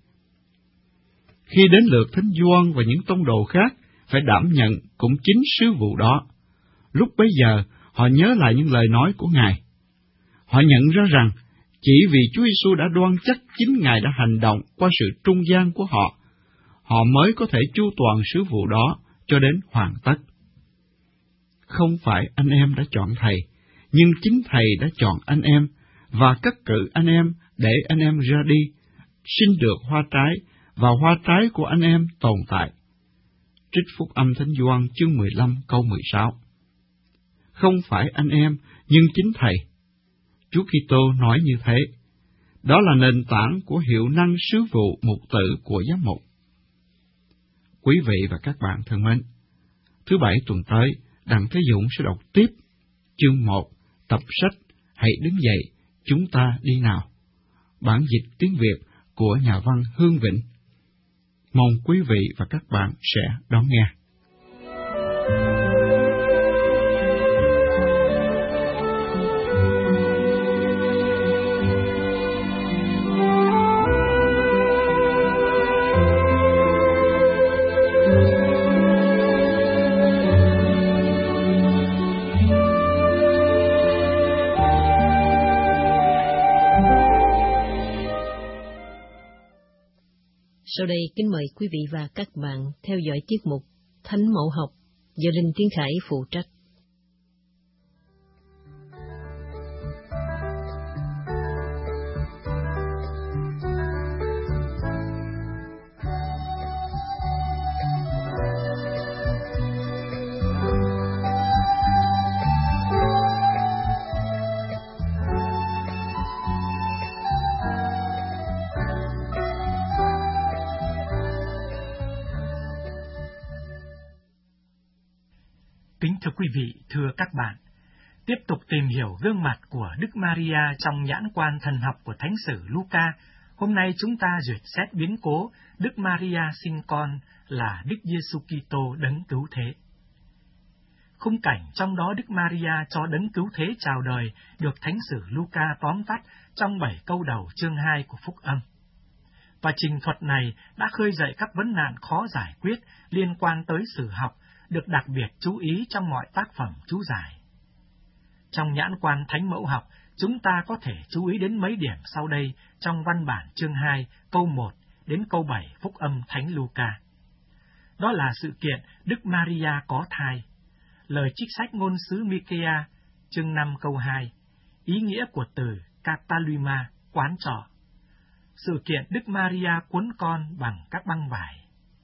Khi đến lượt Thánh Gioan và những tông đồ khác phải đảm nhận cũng chính sứ vụ đó, lúc bấy giờ họ nhớ lại những lời nói của Ngài. Họ nhận ra rằng chỉ vì Chúa Giêsu đã đoan chắc chính Ngài đã hành động qua sự trung gian của họ, họ mới có thể chu toàn sứ vụ đó cho đến hoàn tất. Không phải anh em đã chọn Thầy, nhưng chính Thầy đã chọn anh em và cắt cử anh em để anh em ra đi, sinh được hoa trái, và hoa trái của anh em tồn tại. Trích phúc âm Thánh Gioan chương mười lăm câu mười sáu. Không phải anh em, nhưng chính Thầy. Chúa Kitô nói như thế. Đó là nền tảng của hiệu năng sứ vụ mục tử của giám mục. Quý vị và các bạn thân mến, thứ Bảy tuần tới, Đặng Thế Dũng sẽ đọc tiếp chương một, tập sách Hãy đứng dậy, chúng ta đi nào. Bản dịch tiếng Việt của nhà văn Hương Vĩnh. Mong quý vị và các bạn sẽ đón nghe.
Sau đây kính mời quý vị và các bạn theo dõi tiết mục Thánh Mẫu Học do Linh Tiến Khải phụ trách.
Kính thưa quý vị, thưa các bạn, tiếp tục tìm hiểu gương mặt của Đức Maria trong nhãn quan thần học của Thánh sử Luca, hôm nay chúng ta duyệt xét biến cố Đức Maria sinh con là Đức Giêsu Kitô đấng cứu thế. Khung cảnh trong đó Đức Maria cho đấng cứu thế chào đời được Thánh sử Luca tóm tắt trong bảy câu đầu chương hai của Phúc Âm. Và trình thuật này đã khơi dậy các vấn nạn khó giải quyết liên quan tới sử học, được đặc biệt chú ý trong mọi tác phẩm chú giải. Trong nhãn quan Thánh Mẫu học, chúng ta có thể chú ý đến mấy điểm sau đây trong văn bản chương hai, câu một đến câu bảy Phúc Âm Thánh Luca. Đó là sự kiện Đức Maria có thai, lời trích sách ngôn sứ Michea, chương năm câu hai, ý nghĩa của từ Cataluma, quán trọ, sự kiện Đức Maria cuốn con bằng các băng vải.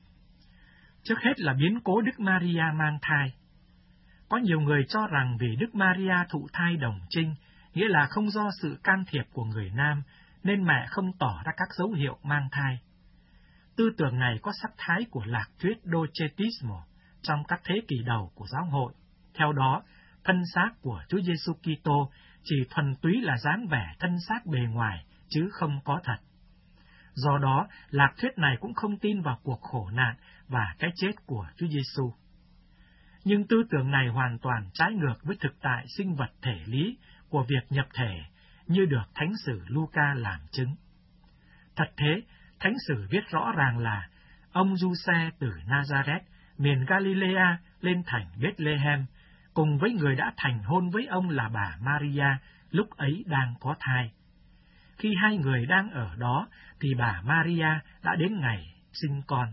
Trước hết là biến cố Đức Maria mang thai. Có nhiều người cho rằng vì Đức Maria thụ thai đồng trinh, nghĩa là không do sự can thiệp của người nam, nên mẹ không tỏ ra các dấu hiệu mang thai. Tư tưởng này có sắc thái của lạc thuyết Docetismo trong các thế kỷ đầu của giáo hội. Theo đó, thân xác của Chúa Giêsu Kitô chỉ thuần túy là dáng vẻ thân xác bề ngoài, chứ không có thật. Do đó, lạc thuyết này cũng không tin vào cuộc khổ nạn và cái chết của Chúa Giêsu. Nhưng tư tưởng này hoàn toàn trái ngược với thực tại sinh vật thể lý của việc nhập thể, như được Thánh sử Luca làm chứng. Thật thế, Thánh sử viết rõ ràng là ông Giuse từ Nazareth, miền Galilea lên thành Bethlehem, cùng với người đã thành hôn với ông là bà Maria, lúc ấy đang có thai. Khi hai người đang ở đó, thì bà Maria đã đến ngày sinh con.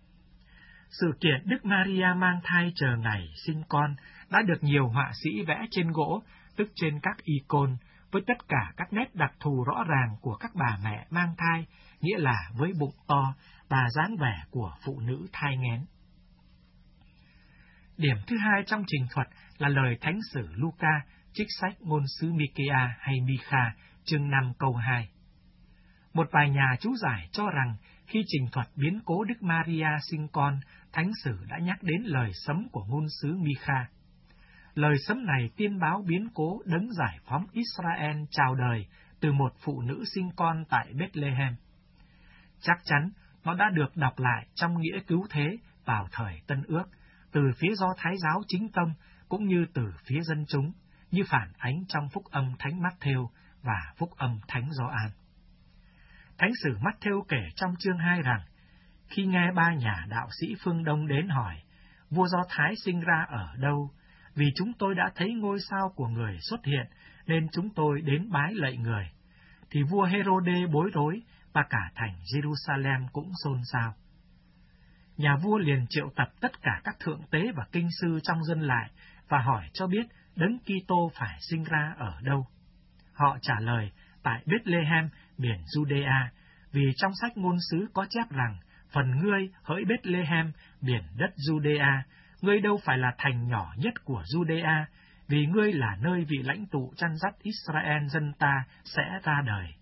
Sự kiện Đức Maria mang thai chờ ngày sinh con đã được nhiều họa sĩ vẽ trên gỗ, tức trên các icon, với tất cả các nét đặc thù rõ ràng của các bà mẹ mang thai, nghĩa là với bụng to và dáng vẻ của phụ nữ thai nghén. Điểm thứ hai trong trình thuật là lời Thánh sử Luca, trích sách ngôn sứ Michea hay Micha, chương năm câu hai. Một vài nhà chú giải cho rằng khi trình thuật biến cố Đức Maria sinh con, Thánh sử đã nhắc đến lời sấm của ngôn sứ Micha. Lời sấm này tiên báo biến cố đấng giải phóng Israel chào đời từ một phụ nữ sinh con tại Bethlehem. Chắc chắn nó đã được đọc lại trong nghĩa cứu thế vào thời Tân Ước, từ phía Do Thái giáo chính tông cũng như từ phía dân chúng, như phản ánh trong Phúc Âm Thánh Mát-thêu và Phúc Âm Thánh Gioan. Thánh sử Mát-thêu kể trong chương hai rằng, khi nghe ba nhà đạo sĩ phương Đông đến hỏi, vua Do Thái sinh ra ở đâu, vì chúng tôi đã thấy ngôi sao của người xuất hiện, nên chúng tôi đến bái lạy người, thì vua Hê-rô-đê bối rối, và cả thành Jerusalem cũng xôn xao. Nhà vua liền triệu tập tất cả các thượng tế và kinh sư trong dân lại, và hỏi cho biết đấng Kitô phải sinh ra ở đâu. Họ trả lời, tại Bethlehem, miền Judea, vì trong sách ngôn sứ có chép rằng, phần ngươi hỡi Bethlehem, miền đất Judea, ngươi đâu phải là thành nhỏ nhất của Judea, vì ngươi là nơi vị lãnh tụ chăn dắt Israel dân ta sẽ ra đời.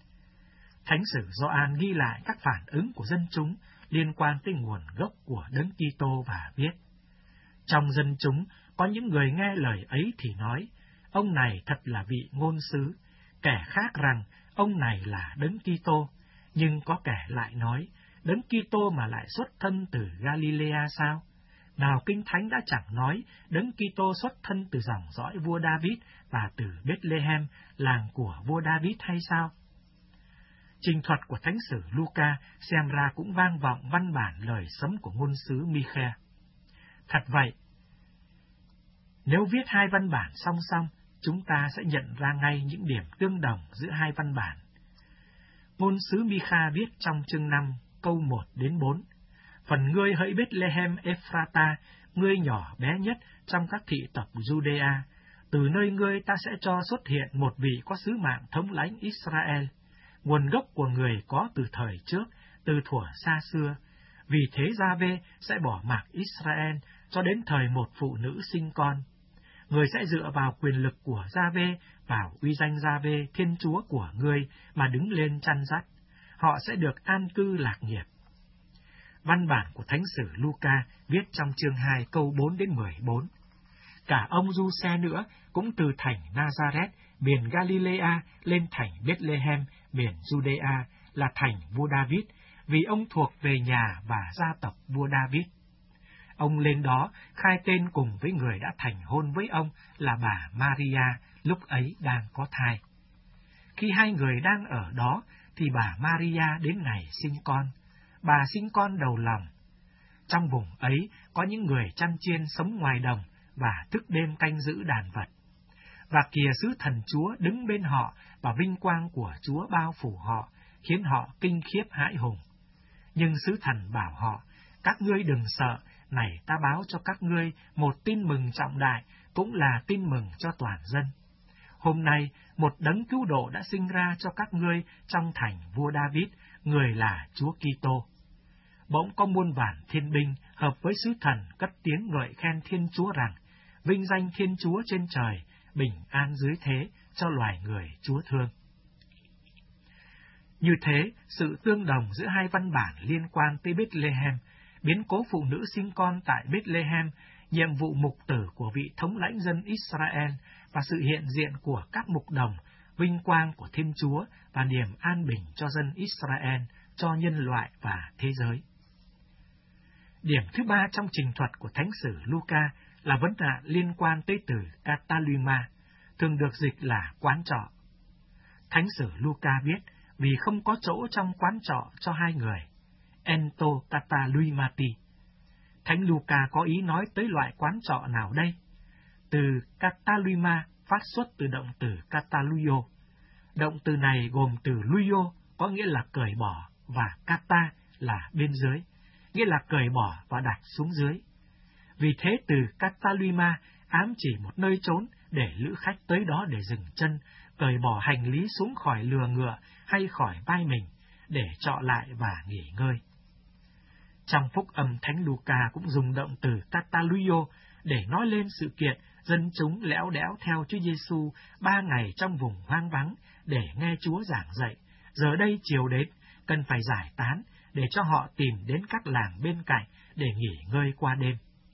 Thánh sử Gioan ghi lại các phản ứng của dân chúng liên quan tới nguồn gốc của đấng Kitô và viết: trong dân chúng có những người nghe lời ấy thì nói, ông này thật là vị ngôn sứ, kẻ khác rằng ông này là đấng Kitô, nhưng có kẻ lại nói, đấng Kitô mà lại xuất thân từ Galilea sao? Nào Kinh Thánh đã chẳng nói đấng Kitô xuất thân từ dòng dõi vua David và từ Bethlehem, làng của vua David hay sao? Trình thuật của Thánh sử Luca xem ra cũng vang vọng văn bản lời sấm của ngôn sứ Micha. Thật vậy, nếu viết hai văn bản song song, chúng ta sẽ nhận ra ngay những điểm tương đồng giữa hai văn bản. Ngôn sứ Micha viết trong chương năm, câu một đến bốn. Phần ngươi hỡi Bethlehem Ephrata, ngươi nhỏ bé nhất trong các thị tộc Judea, từ nơi ngươi ta sẽ cho xuất hiện một vị có sứ mạng thống lãnh Israel. Nguồn gốc của người có từ thời trước, từ thuở xa xưa. Vì thế Gia-vê sẽ bỏ mặc Israel cho đến thời một phụ nữ sinh con. Người sẽ dựa vào quyền lực của Gia-vê, vào uy danh Gia-vê Thiên Chúa của ngươi mà đứng lên chăn dắt. Họ sẽ được an cư lạc nghiệp. Văn bản của Thánh sử Luca viết trong chương hai câu bốn đến mười bốn. Cả ông Giuse nữa cũng từ thành Nazareth, miền Galilea, lên thành Bethlehem, miền Judea, là thành vua David, vì ông thuộc về nhà và gia tộc vua David. Ông lên đó khai tên cùng với người đã thành hôn với ông là bà Maria, lúc ấy đang có thai. Khi hai người đang ở đó, thì bà Maria đến ngày sinh con. Bà sinh con đầu lòng. Trong vùng ấy có những người chăn chiên sống ngoài đồng và thức đêm canh giữ đàn vật. Và kìa sứ thần Chúa đứng bên họ, và vinh quang của Chúa bao phủ họ, khiến họ kinh khiếp hãi hùng. Nhưng sứ thần bảo họ, các ngươi đừng sợ, này ta báo cho các ngươi một tin mừng trọng đại, cũng là tin mừng cho toàn dân. Hôm nay, một đấng cứu độ đã sinh ra cho các ngươi trong thành vua David, người là Chúa Kitô. Bỗng có muôn vàn thiên binh hợp với sứ thần cất tiếng ngợi khen Thiên Chúa rằng, vinh danh Thiên Chúa trên trời, bình an dưới thế cho loài người Chúa thương. Như thế, sự tương đồng giữa hai văn bản liên quan tới Bethlehem, biến cố phụ nữ sinh con tại Bethlehem, nhiệm vụ mục tử của vị thống lãnh dân Israel và sự hiện diện của các mục đồng, vinh quang của Thiên Chúa và niềm an bình cho dân Israel, cho nhân loại và thế giới. Điểm thứ ba trong trình thuật của Thánh sử Luca là vấn nạn liên quan tới từ Cataluma, thường được dịch là quán trọ. Thánh sử Luca viết, vì không có chỗ trong quán trọ cho hai người, ento kataluimati. Thánh Luca có ý nói tới loại quán trọ nào đây? Từ kataluima phát xuất từ động từ kataluio. Động từ này gồm từ luio, có nghĩa là cởi bỏ, và kata là bên dưới, nghĩa là cởi bỏ và đặt xuống dưới. Vì thế từ kataluima ám chỉ một nơi trốn để lữ khách tới đó để dừng chân, cởi bỏ hành lý xuống khỏi lừa ngựa hay khỏi vai mình, để trọ lại và nghỉ ngơi. Trong phúc âm Thánh Luca cũng dùng động từ kataluio để nói lên sự kiện dân chúng lẽo đẽo theo Chúa Giêsu ba ngày trong vùng hoang vắng để nghe Chúa giảng dạy. Giờ đây chiều đến, cần phải giải tán để cho họ tìm đến các làng bên cạnh để nghỉ ngơi qua đêm.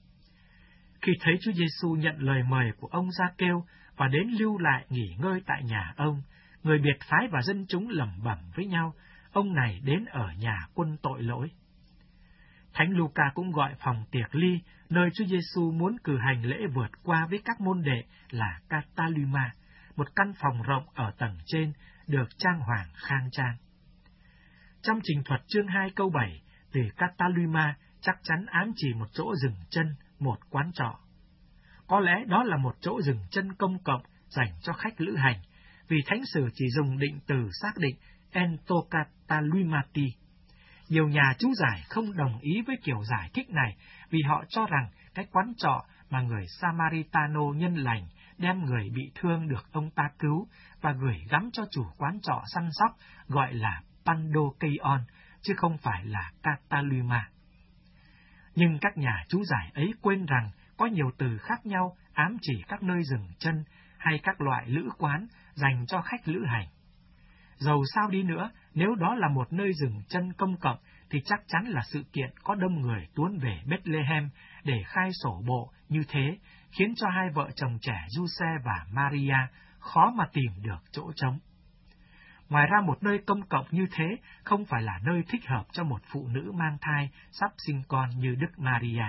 Khi thấy Chúa Giêsu nhận lời mời của ông Gia-kêu và đến lưu lại nghỉ ngơi tại nhà ông, người biệt phái và dân chúng lẩm bẩm với nhau, ông này đến ở nhà quân tội lỗi. Thánh Luca cũng gọi phòng tiệc ly, nơi Chúa Giêsu muốn cử hành lễ vượt qua với các môn đệ là Cataluma, một căn phòng rộng ở tầng trên, được trang hoàng khang trang. Trong trình thuật chương hai câu bảy, từ Cataluma chắc chắn ám chỉ một chỗ dừng chân, một quán trọ. Có lẽ đó là một chỗ dừng chân công cộng dành cho khách lữ hành, vì Thánh sử chỉ dùng định từ xác định ento kataluimati. Nhiều nhà chú giải không đồng ý với kiểu giải thích này, vì họ cho rằng cái quán trọ mà người Samaritano nhân lành đem người bị thương được ông ta cứu và gửi gắm cho chủ quán trọ săn sóc gọi là Pandokeion, chứ không phải là Cataluma. Nhưng các nhà chú giải ấy quên rằng có nhiều từ khác nhau ám chỉ các nơi dừng chân hay các loại lữ quán dành cho khách lữ hành. Dầu sao đi nữa, nếu đó là một nơi dừng chân công cộng, thì chắc chắn là sự kiện có đông người tuôn về Bethlehem để khai sổ bộ như thế, khiến cho hai vợ chồng trẻ Giuse và Maria khó mà tìm được chỗ trống. Ngoài ra, một nơi công cộng như thế không phải là nơi thích hợp cho một phụ nữ mang thai sắp sinh con như Đức Maria.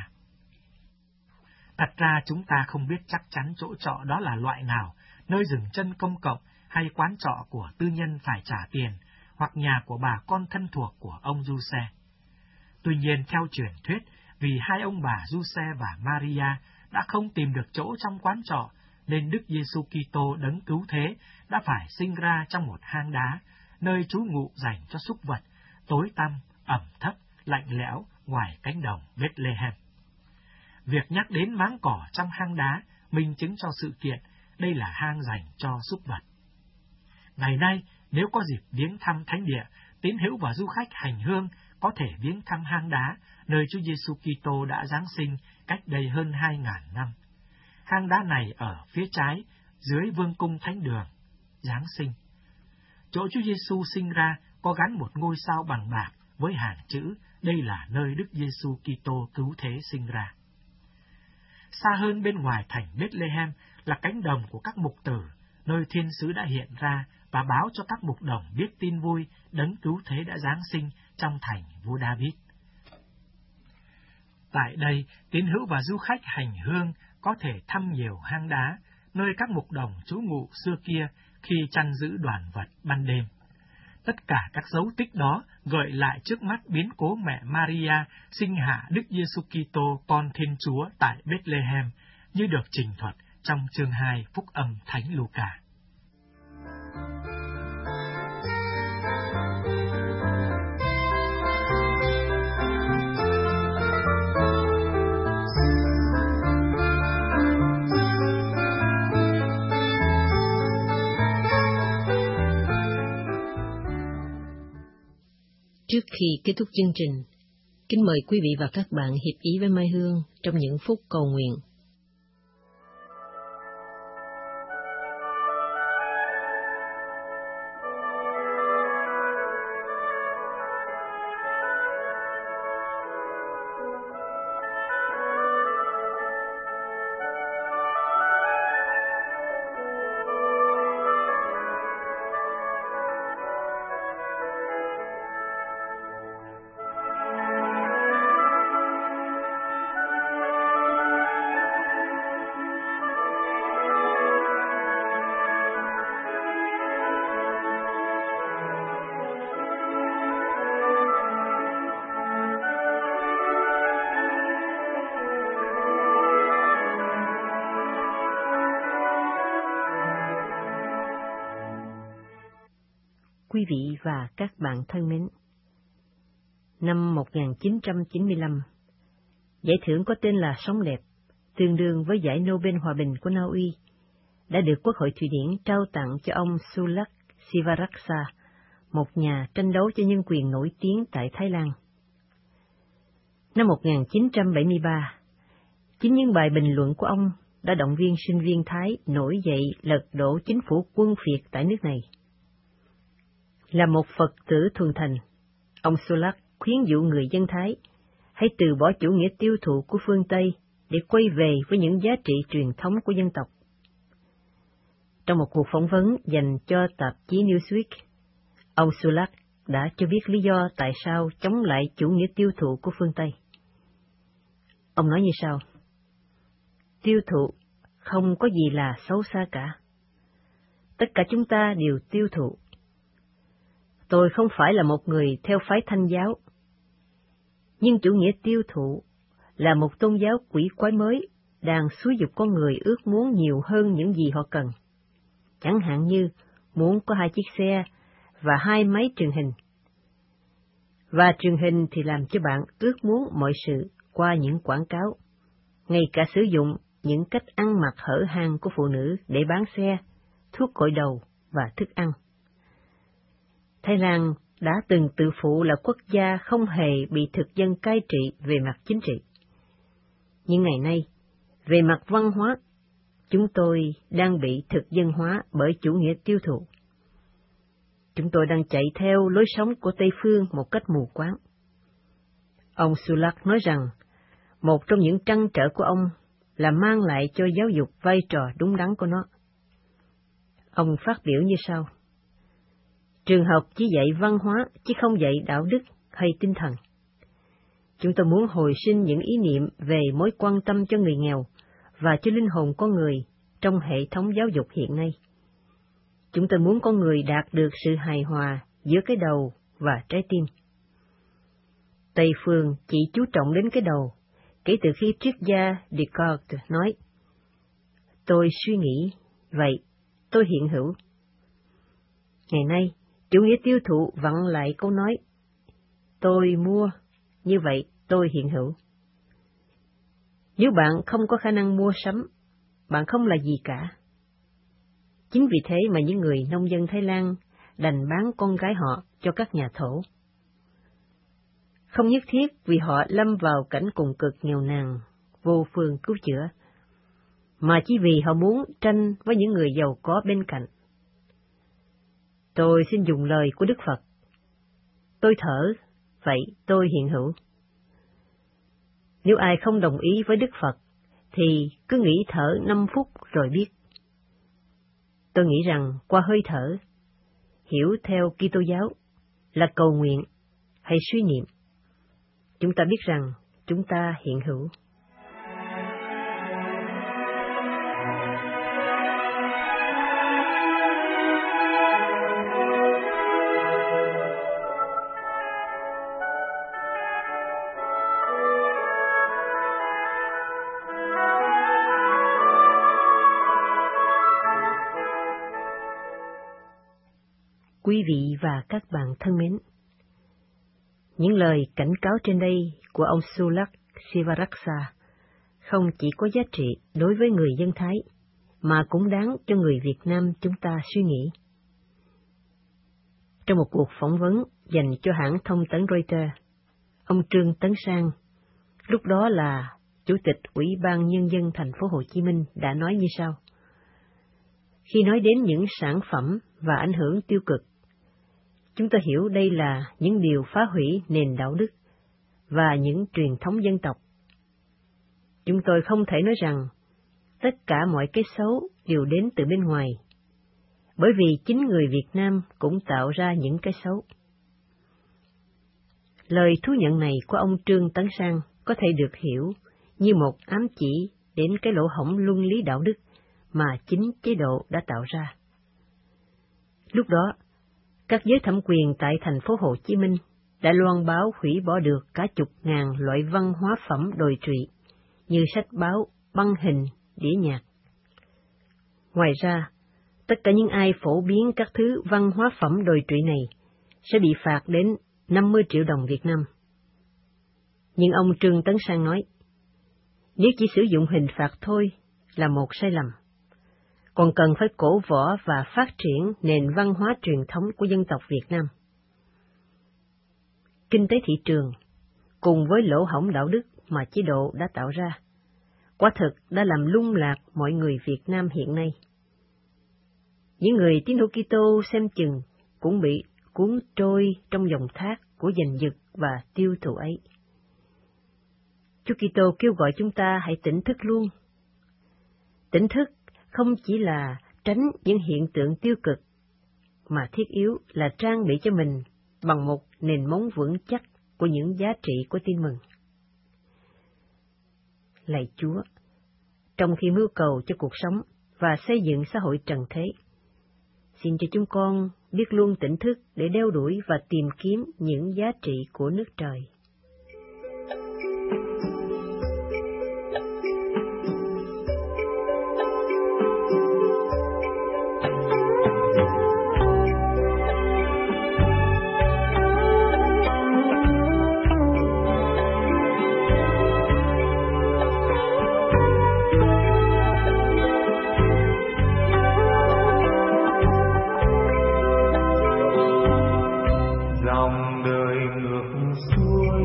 Thật ra chúng ta không biết chắc chắn chỗ trọ đó là loại nào, nơi dừng chân công cộng hay quán trọ của tư nhân phải trả tiền, hoặc nhà của bà con thân thuộc của ông Giuse. Tuy nhiên, theo truyền thuyết, vì hai ông bà Giuse và Maria đã không tìm được chỗ trong quán trọ, nên Đức Giêsu Kitô đấng cứu thế đã phải sinh ra trong một hang đá, nơi trú ngụ dành cho súc vật, tối tăm, ẩm thấp, lạnh lẽo ngoài cánh đồng Bethlehem. Việc nhắc đến máng cỏ trong hang đá minh chứng cho sự kiện đây là hang dành cho súc vật. Ngày nay, nếu có dịp viếng thăm thánh địa, tín hữu và du khách hành hương có thể viếng thăm hang đá nơi Chúa Giêsu Kitô đã giáng sinh cách đây hơn hai ngàn năm. Hang đá này ở phía trái, dưới vương cung thánh đường, giáng sinh. Chỗ Chúa Giêsu sinh ra có gắn một ngôi sao bằng bạc với hàng chữ đây là nơi Đức Giêsu Kitô cứu thế sinh ra. Xa hơn bên ngoài thành Bethlehem là cánh đồng của các mục tử, nơi thiên sứ đã hiện ra và báo cho các mục đồng biết tin vui đấng cứu thế đã giáng sinh trong thành vua David. Tại đây, tín hữu và du khách hành hương có thể thăm nhiều hang đá, nơi các mục đồng trú ngụ xưa kia khi chăn giữ đoàn vật ban đêm. Tất cả các dấu tích đó gợi lại trước mắt biến cố mẹ Maria sinh hạ Đức Giêsu Kitô con Thiên Chúa tại Bethlehem, như được trình thuật trong chương hai Phúc âm Thánh Luca.
Trước khi kết thúc chương trình, kính mời quý vị và các bạn hiệp ý với Mai Hương trong những phút cầu nguyện. Quý vị và các bạn thân mến, năm một nghìn chín trăm chín mươi lăm, giải thưởng có tên là Sống Đẹp, tương đương với giải Nobel Hòa bình của Na Uy, đã được Quốc hội Thụy Điển trao tặng cho ông Sulak Sivaraksa, một nhà tranh đấu cho nhân quyền nổi tiếng tại Thái Lan. Năm một nghìn chín trăm bảy mươi ba, chính những bài bình luận của ông đã động viên sinh viên Thái nổi dậy lật đổ chính phủ quân Việt tại nước này. Là một Phật tử thuần thành, ông Sulak khuyến dụ người dân Thái hãy từ bỏ chủ nghĩa tiêu thụ của phương Tây để quay về với những giá trị truyền thống của dân tộc. Trong một cuộc phỏng vấn dành cho tạp chí Newsweek, ông Sulak đã cho biết lý do tại sao chống lại chủ nghĩa tiêu thụ của phương Tây. Ông nói như sau: tiêu thụ không có gì là xấu xa cả. Tất cả chúng ta đều tiêu thụ. Tôi không phải là một người theo phái Thanh giáo, nhưng chủ nghĩa tiêu thụ là một tôn giáo quỷ quái mới đang xúi giục con người ước muốn nhiều hơn những gì họ cần. Chẳng hạn như muốn có hai chiếc xe và hai máy truyền hình. Và truyền hình thì làm cho bạn ước muốn mọi sự qua những quảng cáo, ngay cả sử dụng những cách ăn mặc hở hang của phụ nữ để bán xe, thuốc gội đầu và thức ăn. Thái Lan đã từng tự phụ là quốc gia không hề bị thực dân cai trị về mặt chính trị. Nhưng ngày nay, về mặt văn hóa, chúng tôi đang bị thực dân hóa bởi chủ nghĩa tiêu thụ. Chúng tôi đang chạy theo lối sống của Tây phương một cách mù quáng. Ông Sulak nói rằng, một trong những trăn trở của ông là mang lại cho giáo dục vai trò đúng đắn của nó. Ông phát biểu như sau: trường học chỉ dạy văn hóa, chứ không dạy đạo đức hay tinh thần. Chúng tôi muốn hồi sinh những ý niệm về mối quan tâm cho người nghèo và cho linh hồn con người trong hệ thống giáo dục hiện nay. Chúng tôi muốn con người đạt được sự hài hòa giữa cái đầu và trái tim. Tây phương chỉ chú trọng đến cái đầu, kể từ khi triết gia Descartes nói, tôi suy nghĩ, vậy tôi hiện hữu. Ngày nay, chủ nghĩa tiêu thụ vặn lại câu nói, tôi mua, như vậy tôi hiện hữu. Nếu bạn không có khả năng mua sắm, bạn không là gì cả. Chính vì thế mà những người nông dân Thái Lan đành bán con gái họ cho các nhà thổ. Không nhất thiết vì họ lâm vào cảnh cùng cực nghèo nàn, vô phương cứu chữa, mà chỉ vì họ muốn tranh với những người giàu có bên cạnh. Tôi xin dùng lời của Đức Phật. Tôi thở, vậy tôi hiện hữu. Nếu ai không đồng ý với Đức Phật, thì cứ nghĩ thở năm phút rồi biết. Tôi nghĩ rằng qua hơi thở, hiểu theo Kitô giáo là cầu nguyện hay suy niệm, chúng ta biết rằng chúng ta hiện hữu. Quý vị và các bạn thân mến, những lời cảnh cáo trên đây của ông Sulak Sivaraksa không chỉ có giá trị đối với người dân Thái, mà cũng đáng cho người Việt Nam chúng ta suy nghĩ. Trong một cuộc phỏng vấn dành cho hãng thông tấn Reuters, ông Trương Tấn Sang, lúc đó là Chủ tịch Ủy ban Nhân dân thành phố Hồ Chí Minh, đã nói như sau. Khi nói đến những sản phẩm và ảnh hưởng tiêu cực, chúng ta hiểu đây là những điều phá hủy nền đạo đức và những truyền thống dân tộc. Chúng tôi không thể nói rằng tất cả mọi cái xấu đều đến từ bên ngoài, bởi vì chính người Việt Nam cũng tạo ra những cái xấu. Lời thú nhận này của ông Trương Tấn Sang có thể được hiểu như một ám chỉ đến cái lỗ hổng luân lý đạo đức mà chính chế độ đã tạo ra. Lúc đó, các giới thẩm quyền tại thành phố Hồ Chí Minh đã loan báo hủy bỏ được cả chục ngàn loại văn hóa phẩm đồi trụy, như sách báo, băng hình, đĩa nhạc. Ngoài ra, tất cả những ai phổ biến các thứ văn hóa phẩm đồi trụy này sẽ bị phạt đến năm mươi triệu đồng Việt Nam. Nhưng ông Trương Tấn Sang nói, nếu chỉ sử dụng hình phạt thôi là một sai lầm, còn cần phải cổ võ và phát triển nền văn hóa truyền thống của dân tộc Việt Nam. Kinh tế thị trường, cùng với lỗ hổng đạo đức mà chế độ đã tạo ra, quả thực đã làm lung lạc mọi người Việt Nam hiện nay. Những người tín đồ Kitô xem chừng cũng bị cuốn trôi trong dòng thác của giành giật và tiêu thụ ấy. Chúa Kitô kêu gọi chúng ta hãy tỉnh thức luôn. Tỉnh thức không chỉ là tránh những hiện tượng tiêu cực, mà thiết yếu là trang bị cho mình bằng một nền móng vững chắc của những giá trị của tin mừng. Lạy Chúa, trong khi mưu cầu cho cuộc sống và xây dựng xã hội trần thế, xin cho chúng con biết luôn tỉnh thức để đeo đuổi và tìm kiếm những giá trị của nước trời.
Dòng đời ngược xuôi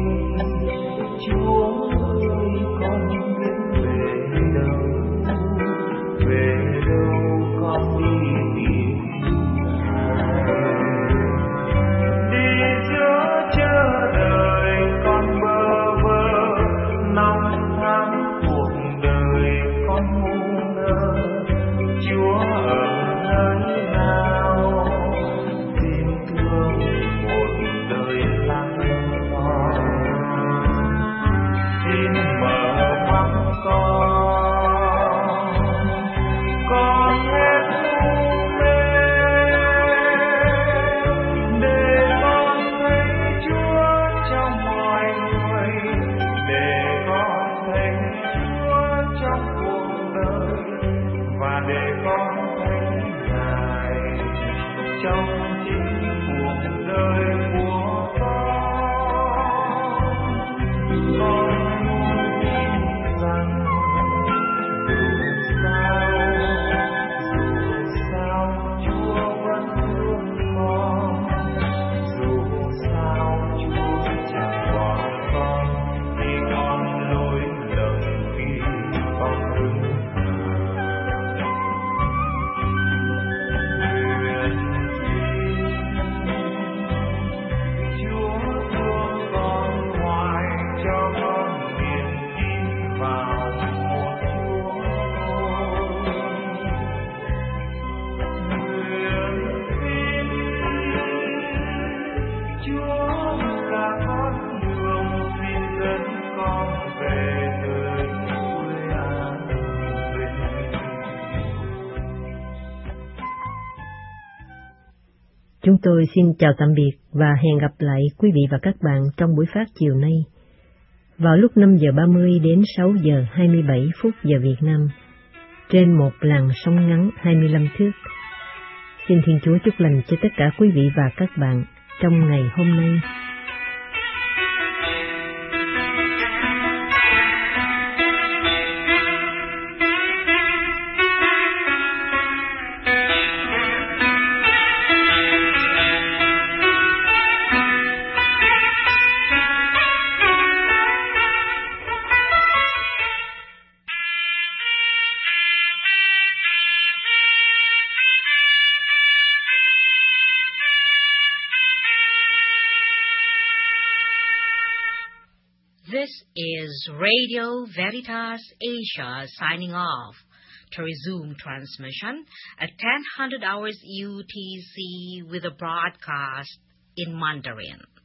Chúng tôi xin chào tạm biệt và hẹn gặp lại quý vị và các bạn trong buổi phát chiều nay vào lúc năm giờ ba mươi đến sáu giờ hai mươi bảy phút giờ Việt Nam trên một làn sóng ngắn hai mươi lăm thước. Xin Thiên Chúa chúc lành cho tất cả quý vị và các bạn trong ngày hôm nay.
This is Radio Veritas Asia signing off to resume transmission at ten hundred hours U T C with a broadcast in Mandarin.